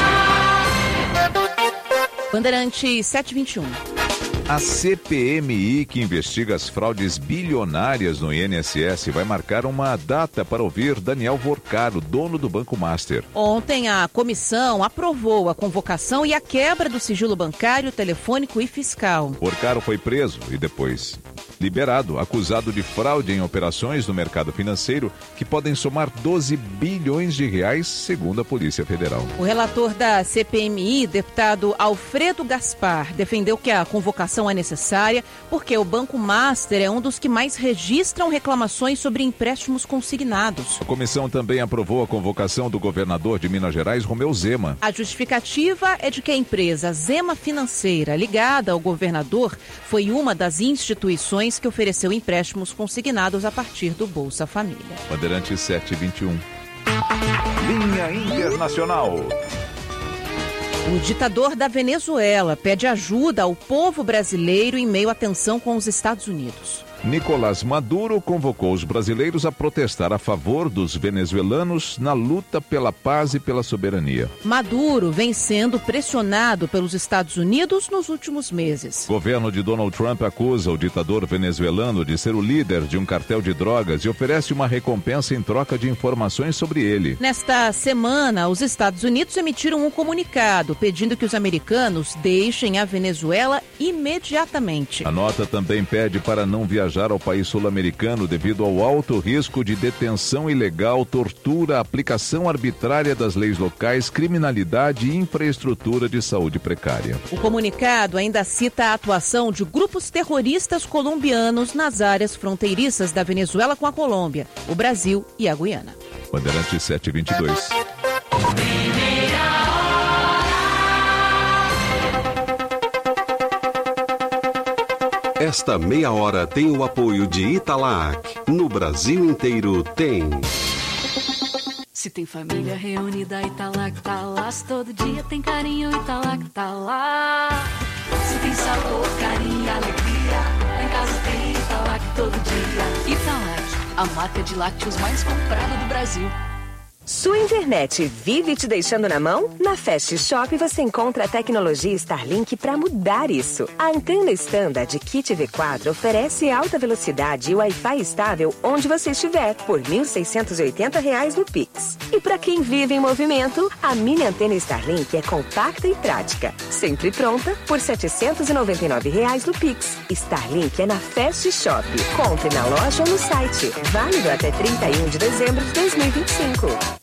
Bandeirantes 721. A CPMI, que investiga as fraudes bilionárias no INSS, vai marcar uma data para ouvir Daniel Vorcaro, dono do Banco Master. Ontem, a comissão aprovou a convocação e a quebra do sigilo bancário, telefônico e fiscal. Vorcaro foi preso e depois liberado, acusado de fraude em operações no mercado financeiro que podem somar 12 bilhões de reais, segundo a Polícia Federal. O relator da CPMI, deputado Alfredo Gaspar, defendeu que a convocação é necessária porque o Banco Master é um dos que mais registram reclamações sobre empréstimos consignados. A comissão também aprovou a convocação do governador de Minas Gerais, Romeu Zema. A justificativa é de que a empresa Zema Financeira, ligada ao governador, foi uma das instituições que ofereceu empréstimos consignados a partir do Bolsa Família. Bandeirantes 721. Linha Internacional. O ditador da Venezuela pede ajuda ao povo brasileiro em meio à tensão com os Estados Unidos. Nicolás Maduro convocou os brasileiros a protestar a favor dos venezuelanos na luta pela paz e pela soberania. Maduro vem sendo pressionado pelos Estados Unidos nos últimos meses. O governo de Donald Trump acusa o ditador venezuelano de ser o líder de um cartel de drogas e oferece uma recompensa em troca de informações sobre ele. Nesta semana, os Estados Unidos emitiram um comunicado pedindo que os americanos deixem a Venezuela imediatamente. A nota também pede para não viajar ao país sul-americano devido ao alto risco de detenção ilegal, tortura, aplicação arbitrária das leis locais, criminalidade e infraestrutura de saúde precária. O comunicado ainda cita a atuação de grupos terroristas colombianos nas áreas fronteiriças da Venezuela com a Colômbia, o Brasil e a Guiana. Bandeirantes 722. Esta meia hora tem o apoio de Italac. No Brasil inteiro tem. Se tem família reunida, Italac tá lá. Se todo dia tem carinho, Italac tá lá. Se tem sabor, carinho e alegria, lá em casa tem Italac todo dia. Italac, a marca de lácteos mais comprada do Brasil. Sua internet vive te deixando na mão? Na Fast Shop você encontra a tecnologia Starlink para mudar isso. A antena standard Kit V4 oferece alta velocidade e Wi-Fi estável onde você estiver, por R$ 1.680 no Pix. E para quem vive em movimento, a mini antena Starlink é compacta e prática. Sempre pronta, por R$ 799 no Pix. Starlink é na Fast Shop. Compre na loja ou no site. Válido até 31 de dezembro de 2025.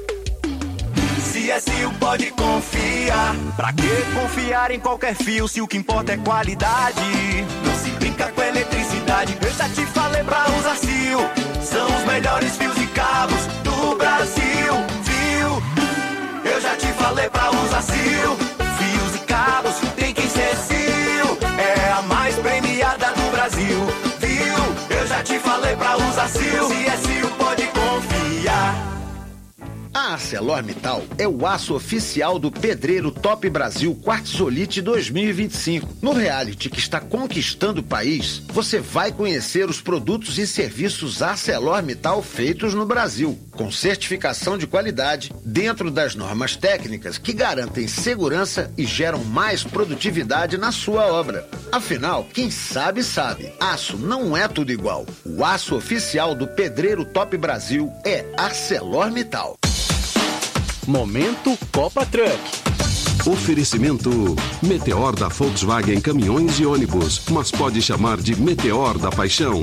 CSU pode confiar. Pra que confiar em qualquer fio se o que importa é qualidade? Não se brinca com eletricidade. Eu já te falei pra usar Sil. São os melhores fios e cabos do Brasil. Viu? Eu já te falei pra usar Sil. Fios e cabos tem que ser Sil. É a mais premiada do Brasil. Viu? Eu já te falei pra usar Sil. CSU pode confiar. A ArcelorMittal é o aço oficial do pedreiro Top Brasil Quartzolite 2025. No reality que está conquistando o país, você vai conhecer os produtos e serviços ArcelorMittal feitos no Brasil, com certificação de qualidade, dentro das normas técnicas que garantem segurança e geram mais produtividade na sua obra. Afinal, quem sabe, sabe. Aço não é tudo igual. O aço oficial do pedreiro Top Brasil é ArcelorMittal. Momento Copa Truck. Oferecimento Meteor da Volkswagen Caminhões e Ônibus, mas pode chamar de Meteor da Paixão.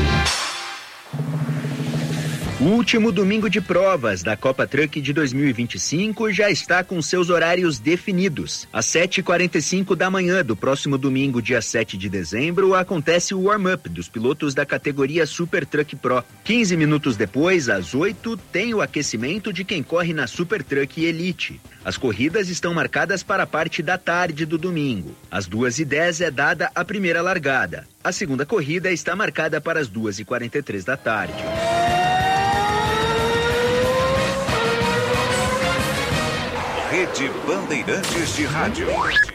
O último domingo de provas da Copa Truck de 2025 já está com seus horários definidos. Às 7h45 da manhã do próximo domingo, dia 7 de dezembro, acontece o warm-up dos pilotos da categoria Super Truck Pro. 15 minutos depois, às 8h, tem o aquecimento de quem corre na Super Truck Elite. As corridas estão marcadas para a parte da tarde do domingo. Às 2h10 é dada a primeira largada. A segunda corrida está marcada para as 2h43 da tarde. Rede Bandeirantes de Rádio.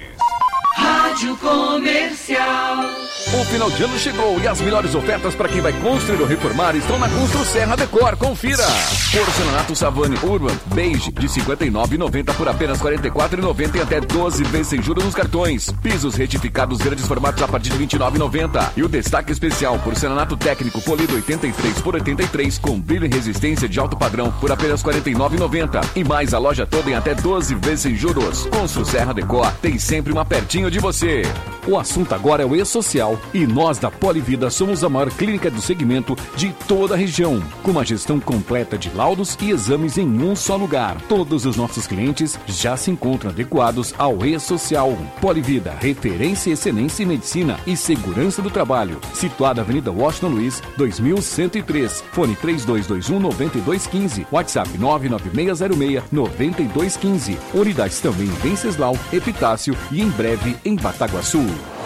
Rádio Comercial. O final de ano chegou e as melhores ofertas para quem vai construir ou reformar estão na Construserra Decor. Confira! Porcelanato Savani Urban Beige de R$ 59,90 por apenas R$ 44,90 e até 12 vezes sem juros nos cartões. Pisos retificados grandes formatos a partir de R$ 29,90. E o destaque especial, porcelanato técnico polido 83 por 83 com brilho e resistência de alto padrão por apenas R$ 49,90. E mais a loja toda em até 12 vezes sem juros. Construserra Decor tem sempre uma pertinho de você. O assunto agora é o E-Social e nós da Polivida somos a maior clínica do segmento de toda a região, com uma gestão completa de laudos e exames em um só lugar. Todos os nossos clientes já se encontram adequados ao E-Social. Polivida, referência em excelência em medicina e segurança do trabalho. Situada Avenida Washington Luiz, 2103. Fone 3221-9215. WhatsApp 99606-9215. Unidades também em Venceslau, Epitácio e em breve em Bataguaçu.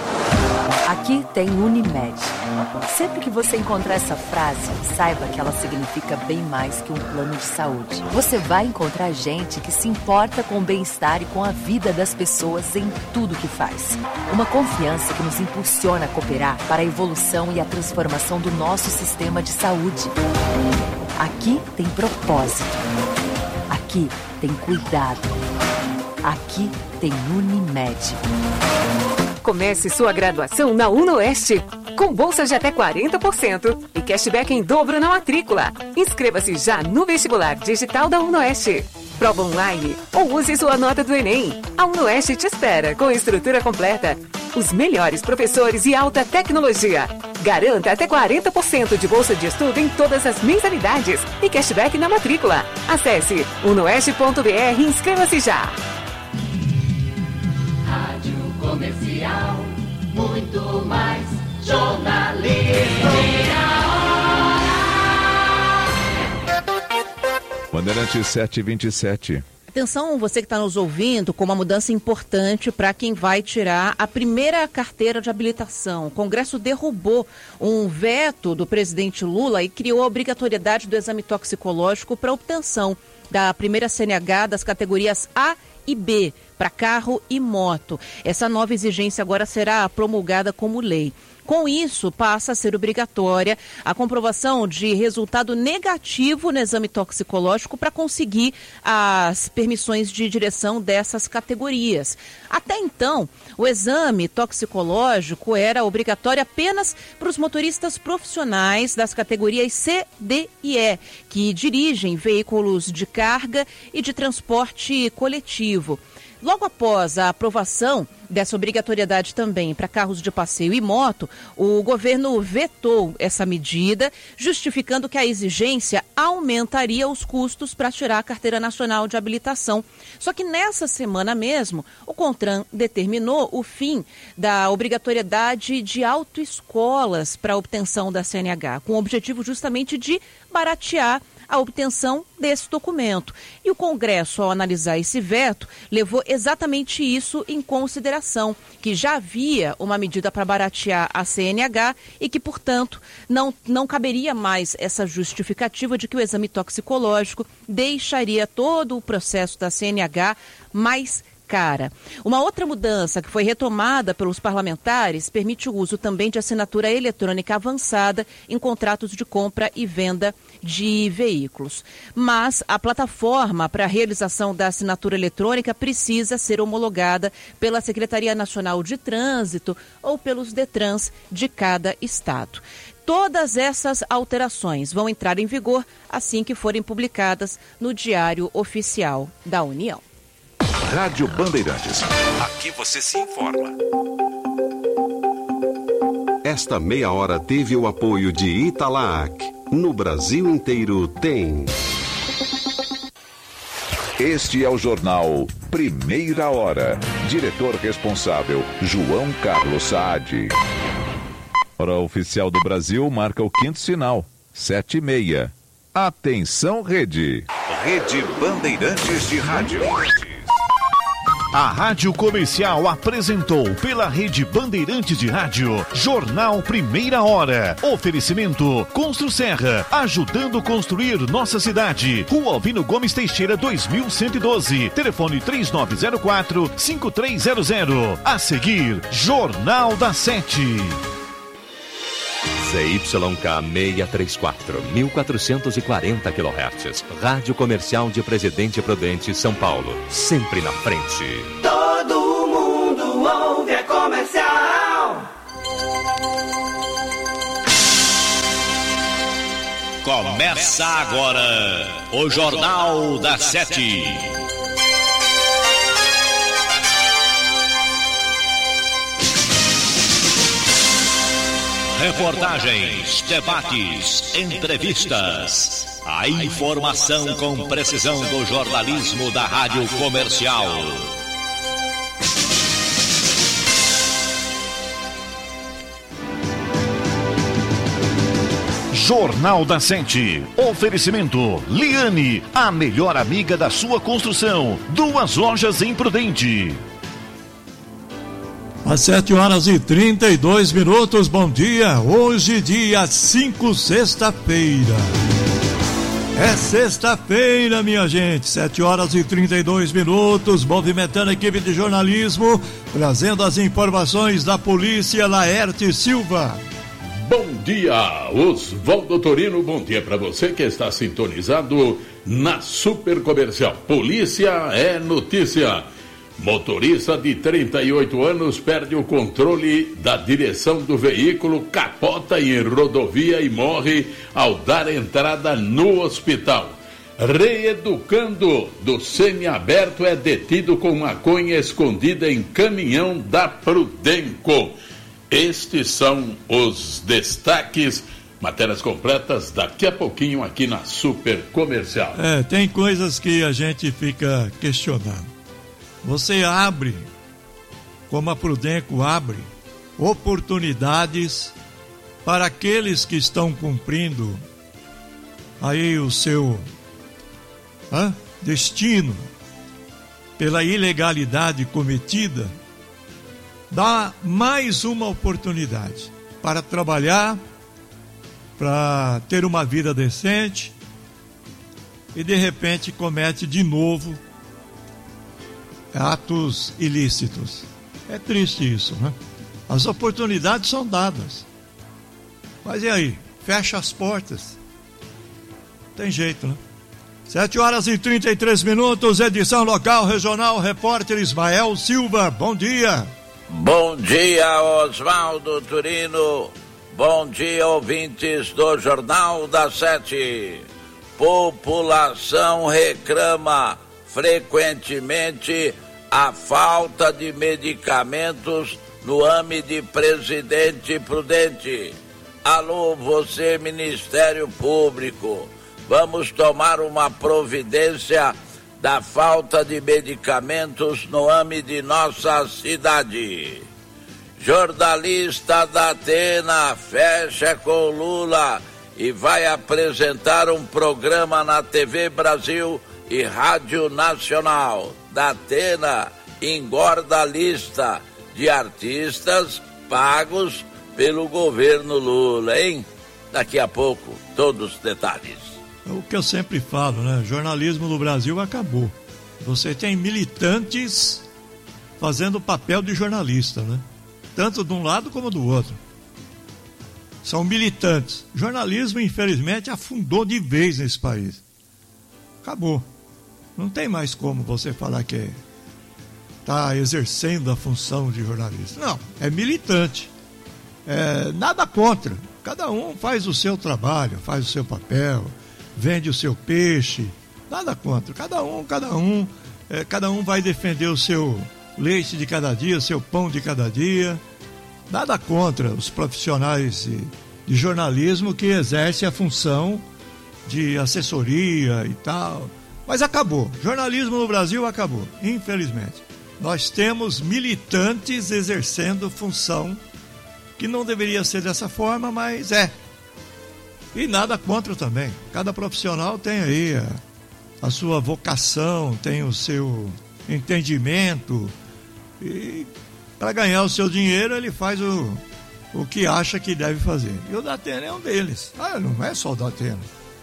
Aqui tem Unimed. Sempre que você encontrar essa frase, saiba que ela significa bem mais que um plano de saúde. Você vai encontrar gente que se importa com o bem-estar e com a vida das pessoas em tudo que faz. Uma confiança que nos impulsiona a cooperar para a evolução e a transformação do nosso sistema de saúde. Aqui tem propósito. Aqui tem cuidado. Aqui tem Unimed. Comece sua graduação na UnoOeste, com bolsa de até 40% e cashback em dobro na matrícula. Inscreva-se já no vestibular digital da UnoOeste. Prova online ou use sua nota do Enem. A UnoOeste te espera com estrutura completa, os melhores professores e alta tecnologia. Garanta até 40% de bolsa de estudo em todas as mensalidades e cashback na matrícula. Acesse unoeste.br e inscreva-se já. Comercial, muito mais jornalismo. Bandeirantes 727. Atenção, você que está nos ouvindo, com uma mudança importante para quem vai tirar a primeira carteira de habilitação. O Congresso derrubou um veto do presidente Lula e criou a obrigatoriedade do exame toxicológico para obtenção da primeira CNH das categorias A e B, para carro e moto. Essa nova exigência agora será promulgada como lei. Com isso, passa a ser obrigatória a comprovação de resultado negativo no exame toxicológico para conseguir as permissões de direção dessas categorias. Até então, o exame toxicológico era obrigatório apenas para os motoristas profissionais das categorias C, D e E, que dirigem veículos de carga e de transporte coletivo. Logo após a aprovação dessa obrigatoriedade também para carros de passeio e moto, o governo vetou essa medida, justificando que a exigência aumentaria os custos para tirar a carteira nacional de habilitação. Só que nessa semana mesmo, o CONTRAN determinou o fim da obrigatoriedade de autoescolas para a obtenção da CNH, com o objetivo justamente de baratear a obtenção desse documento. E o Congresso, ao analisar esse veto, levou exatamente isso em consideração, que já havia uma medida para baratear a CNH e que, portanto, não caberia mais essa justificativa de que o exame toxicológico deixaria todo o processo da CNH mais cara. Uma outra mudança que foi retomada pelos parlamentares permite o uso também de assinatura eletrônica avançada em contratos de compra e venda de veículos. Mas a plataforma para a realização da assinatura eletrônica precisa ser homologada pela Secretaria Nacional de Trânsito ou pelos DETRANs de cada estado. Todas essas alterações vão entrar em vigor assim que forem publicadas no Diário Oficial da União. Rádio Bandeirantes. Aqui você se informa. Esta meia hora teve o apoio de Italac. No Brasil inteiro tem. Este é o jornal Primeira Hora. Diretor responsável, João Carlos Saad. Hora oficial do Brasil marca o quinto sinal, 7h30. Atenção, Rede. Rede Bandeirantes de Rádio. A Rádio Comercial apresentou pela Rede Bandeirantes de Rádio, Jornal Primeira Hora. Oferecimento Construserra, ajudando a construir nossa cidade. Rua Alvino Gomes Teixeira, 2112. Telefone 3904-5300. A seguir, Jornal da 7. ZYK 634, 1440 kHz. Rádio Comercial de Presidente Prudente, São Paulo. Sempre na frente. Todo mundo ouve a Comercial. Começa agora o Jornal da 7. Reportagens, debates, entrevistas. A informação com precisão do jornalismo da Rádio Comercial. Jornal da 7. Oferecimento Liane, a melhor amiga da sua construção. 2 lojas em Prudente. Às 7h32, bom dia. Hoje, dia 5, sexta-feira. É sexta-feira, minha gente. 7h32, movimentando a equipe de jornalismo, trazendo as informações da polícia. Laerte Silva. Bom dia, Osvaldo Torino. Bom dia para você que está sintonizado na Super Comercial. Polícia é notícia. Motorista de 38 anos perde o controle da direção do veículo, capota em rodovia e morre ao dar entrada no hospital. Reeducando do semiaberto é detido com maconha escondida em caminhão da Prudenco. Estes são os destaques. Matérias completas daqui a pouquinho aqui na Super Comercial. Tem coisas que a gente fica questionando. Você abre, como a Prudenco abre, oportunidades para aqueles que estão cumprindo aí o seu destino pela ilegalidade cometida, dá mais uma oportunidade para trabalhar, para ter uma vida decente e de repente comete de novo atos ilícitos. É triste isso, né? As oportunidades são dadas. Mas e aí? Fecha as portas. Tem jeito, né? 7h33, edição local, regional, repórter Ismael Silva. Bom dia. Bom dia, Osvaldo Torino. Bom dia, ouvintes do Jornal da 7. População reclama frequentemente a falta de medicamentos no AME de Presidente Prudente. Alô, você, Ministério Público, vamos tomar uma providência da falta de medicamentos no AME de nossa cidade. Jornalista da Atena fecha com Lula e vai apresentar um programa na TV Brasil e Rádio Nacional. Datena engorda a lista de artistas pagos pelo governo Lula, hein? Daqui a pouco, todos os detalhes. É o que eu sempre falo, né? O jornalismo no Brasil acabou. Você tem militantes fazendo o papel de jornalista, né? Tanto de um lado como do outro. São militantes. O jornalismo, infelizmente, afundou de vez nesse país. Acabou. Não tem mais como você falar que está exercendo a função de jornalista. Não, é militante. Nada contra. Cada um faz o seu trabalho, faz o seu papel, vende o seu peixe. Nada contra. Cada um vai defender o seu leite de cada dia, o seu pão de cada dia. Nada contra os profissionais de jornalismo que exercem a função de assessoria e tal. Mas acabou. Jornalismo no Brasil acabou, infelizmente. Nós temos militantes exercendo função que não deveria ser dessa forma, mas é. E nada contra também. Cada profissional tem aí a sua vocação, tem o seu entendimento. E para ganhar o seu dinheiro, ele faz o que acha que deve fazer. E o Datena é um deles. Não é só o Datena.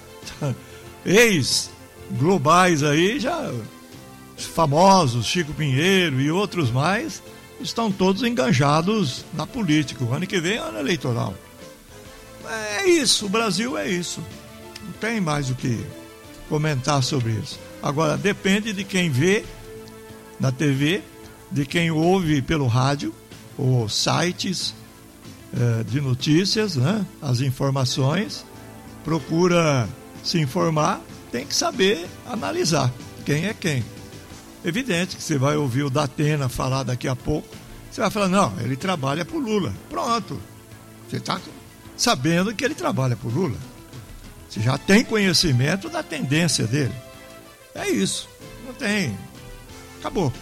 Ex-globais aí, já famosos, Chico Pinheiro e outros mais, estão todos enganjados na política. O ano que vem é ano eleitoral. É isso, o Brasil é isso. Não tem mais o que comentar sobre isso. Agora, depende de quem vê na TV, de quem ouve pelo rádio, ou sites de notícias, né? As informações, procura se informar, tem que saber analisar quem é quem. Evidente que você vai ouvir o Datena falar daqui a pouco, você vai falar, não, ele trabalha por Lula. Pronto, você está sabendo que ele trabalha por Lula. Você já tem conhecimento da tendência dele. É isso, não tem. Acabou.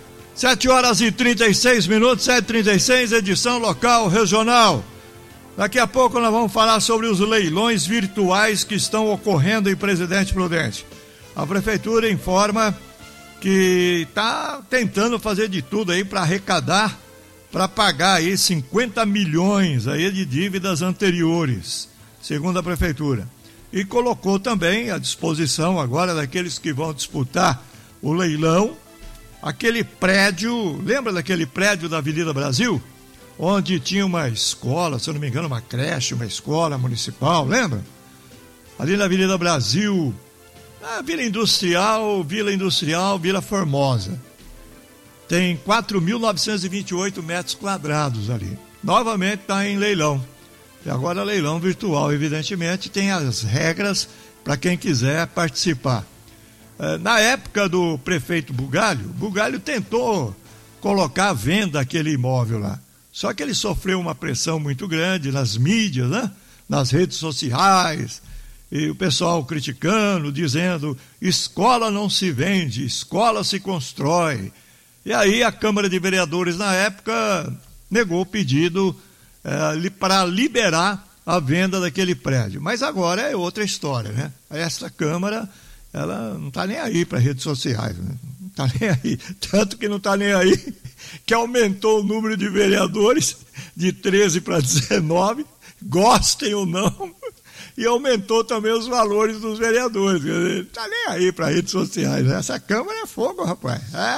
7h36, 7h36, edição local, regional. Daqui a pouco nós vamos falar sobre os leilões virtuais que estão ocorrendo em Presidente Prudente. A Prefeitura informa que está tentando fazer de tudo aí para arrecadar, para pagar aí 50 milhões aí de dívidas anteriores, segundo a Prefeitura. E colocou também à disposição agora daqueles que vão disputar o leilão, aquele prédio, lembra daquele prédio da Avenida Brasil? Onde tinha uma escola, se eu não me engano, uma creche, uma escola municipal, lembra? Ali na Avenida Brasil, na Vila Industrial, Vila Formosa. Tem 4.928 metros quadrados ali. Novamente está em leilão. E agora leilão virtual, evidentemente, tem as regras para quem quiser participar. Na época do prefeito Bugalho tentou colocar à venda aquele imóvel lá. Só que ele sofreu uma pressão muito grande nas mídias, né? Nas redes sociais, e o pessoal criticando, dizendo, escola não se vende, escola se constrói. E aí a Câmara de Vereadores, na época, negou o pedido para liberar a venda daquele prédio. Mas agora é outra história, né? Essa Câmara, ela não está nem aí para redes sociais, né? Não está nem aí. Tanto que não está nem aí que aumentou o número de vereadores de 13 para 19, gostem ou não, e aumentou também os valores dos vereadores. Não está nem aí para redes sociais. Essa Câmara é fogo, rapaz.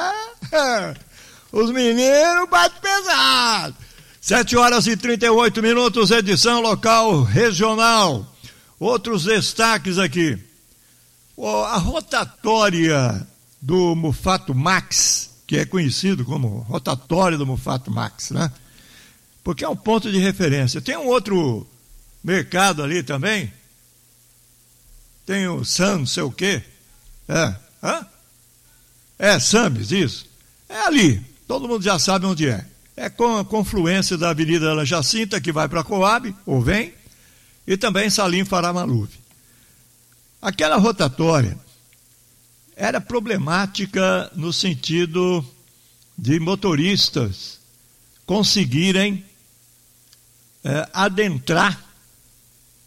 Os meninos batem pesado. 7h38, edição local regional. Outros destaques aqui. A rotatória do Mufato Max, que é conhecido como rotatória do Mufato Max, né? Porque é um ponto de referência. Tem um outro mercado ali também. Tem o Sam, não sei o quê. Sambis, isso. É ali. Todo mundo já sabe onde é. É com a confluência da Avenida Ana Jacinta, que vai para a Coab, ou vem, e também Salim Faramaluve. Aquela rotatória era problemática no sentido de motoristas conseguirem adentrar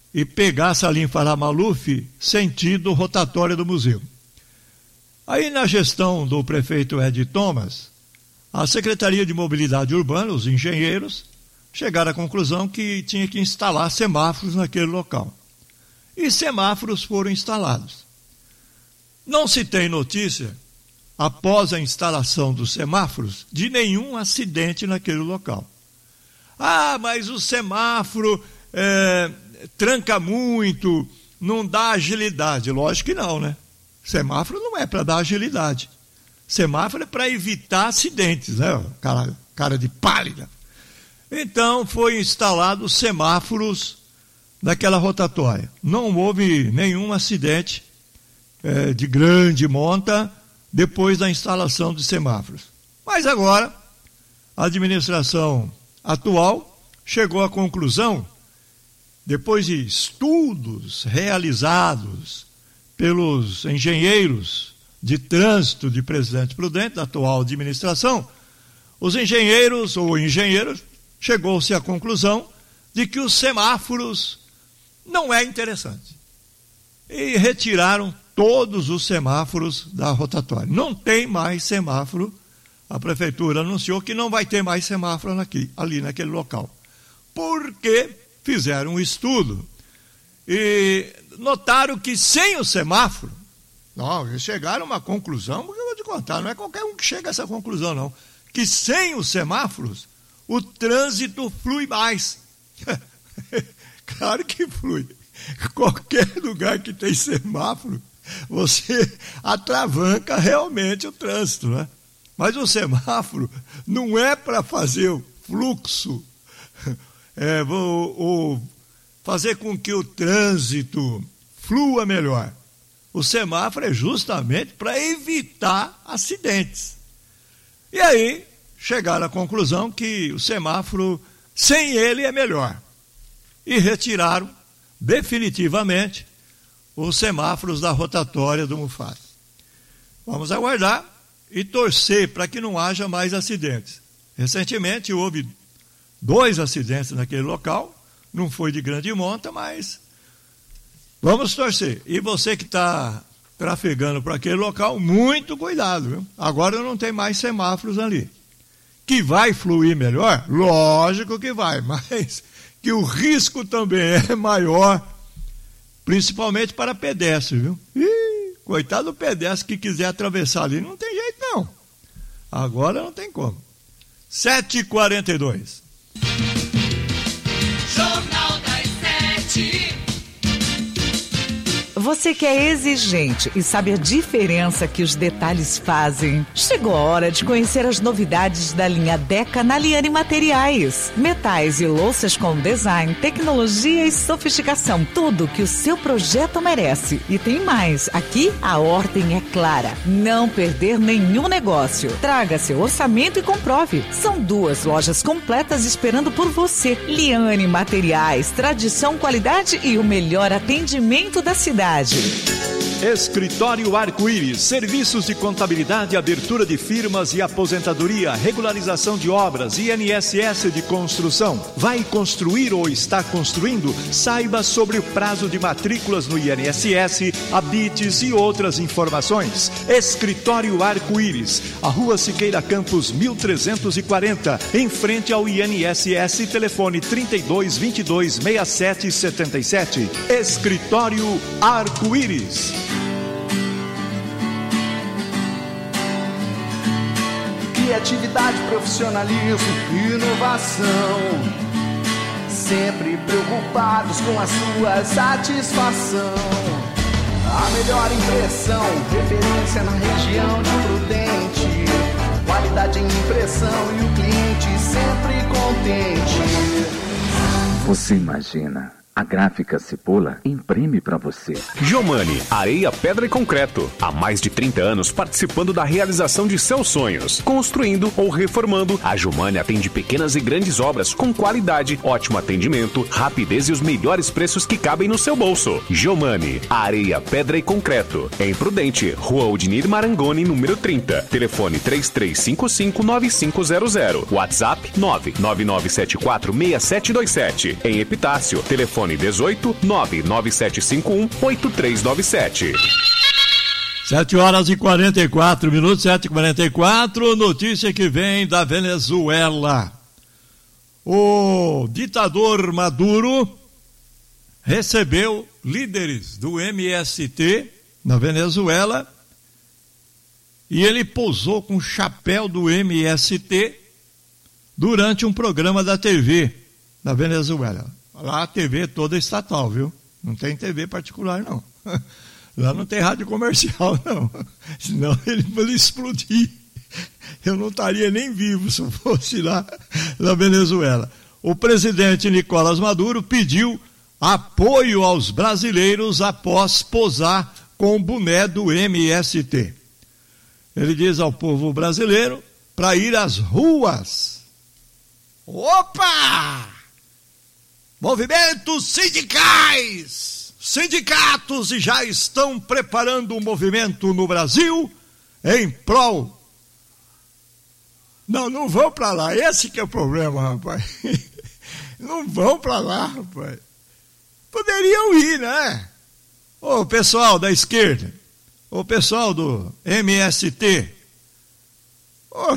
e pegar Salim Farah Maluf sentido rotatória do museu. Aí na gestão do prefeito Ed Thomas, a Secretaria de Mobilidade Urbana, os engenheiros, chegaram à conclusão que tinha que instalar semáforos naquele local. E semáforos foram instalados. Não se tem notícia, após a instalação dos semáforos, de nenhum acidente naquele local. Ah, mas o semáforo tranca muito, não dá agilidade. Lógico que não, né? Semáforo não é para dar agilidade. Semáforo é para evitar acidentes, né? Cara de pálida. Então, foi instalados semáforos naquela rotatória. Não houve nenhum acidente de grande monta depois da instalação de semáforos. Mas agora, a administração atual chegou à conclusão, depois de estudos realizados pelos engenheiros de trânsito de Presidente Prudente, da atual administração, os engenheiros ou engenheiros chegou-se à conclusão de que os semáforos não é interessante. E retiraram todos os semáforos da rotatória. Não tem mais semáforo. A prefeitura anunciou que não vai ter mais semáforo ali naquele local. Porque fizeram um estudo e notaram que sem o semáforo, eles chegaram a uma conclusão, porque eu vou te contar, não é qualquer um que chega a essa conclusão, não. Que sem os semáforos, o trânsito flui mais. Claro que flui. Qualquer lugar que tem semáforo, você atravanca realmente o trânsito, né? Mas o semáforo não é para fazer o fluxo, fazer com que o trânsito flua melhor. O semáforo é justamente para evitar acidentes. E aí, chegaram à conclusão que o semáforo, sem ele, é melhor. E retiraram definitivamente os semáforos da rotatória do Mufasa. Vamos aguardar e torcer para que não haja mais acidentes. Recentemente houve 2 acidentes naquele local, não foi de grande monta, mas vamos torcer. E você que está trafegando para aquele local, muito cuidado, viu? Agora não tem mais semáforos ali. Que vai fluir melhor? Lógico que vai, mas que o risco também é maior, principalmente para pedestre, viu? Coitado do pedestre que quiser atravessar ali, não tem jeito não. Agora não tem como. 7h42. Jornal das 7. Você que é exigente e sabe a diferença que os detalhes fazem. Chegou a hora de conhecer as novidades da linha Deca na Liane Materiais. Metais e louças com design, tecnologia e sofisticação. Tudo que o seu projeto merece. E tem mais. Aqui a ordem é clara. Não perder nenhum negócio. Traga seu orçamento e comprove. São 2 lojas completas esperando por você. Liane Materiais. Tradição, qualidade e o melhor atendimento da cidade. Escritório Arco-Íris, serviços de contabilidade, abertura de firmas e aposentadoria, regularização de obras, INSS de construção. Vai construir ou está construindo? Saiba sobre o prazo de matrículas no INSS, habites e outras informações. Escritório Arco-Íris, a Rua Siqueira Campos 1340, em frente ao INSS, telefone 3222-6777. Escritório Arco-Íris. Criatividade, profissionalismo, inovação, sempre preocupados com a sua satisfação. A melhor impressão, referência na região de Prudente. Qualidade em impressão e o cliente sempre contente. Você imagina? A Gráfica Cipolla imprime para você. Jomani, areia, pedra e concreto. Há mais de 30 anos participando da realização de seus sonhos. Construindo ou reformando, a Jomani atende pequenas e grandes obras com qualidade, ótimo atendimento, rapidez e os melhores preços que cabem no seu bolso. Jomani, areia, pedra e concreto. Em Prudente, Rua Odinir Marangoni, número 30. Telefone 3355-9500. WhatsApp 99974-6727. Em Epitácio, telefone Fone 18 99751-8397. 7h44, 7h44, notícia que vem da Venezuela. O ditador Maduro recebeu líderes do MST na Venezuela e ele posou com o chapéu do MST durante um programa da TV na Venezuela. Lá a TV toda estatal, viu? Não tem TV particular, não. Lá não tem rádio comercial, não. Senão ele ia explodir. Eu não estaria nem vivo se eu fosse lá na Venezuela. O presidente Nicolás Maduro pediu apoio aos brasileiros após posar com o boné do MST. Ele diz ao povo brasileiro para ir às ruas. Opa! Movimentos sindicais! Sindicatos já estão preparando um movimento no Brasil em prol. Não vão para lá. Esse que é o problema, rapaz. Não vão para lá, rapaz. Poderiam ir, né? O pessoal da esquerda, o pessoal do MST,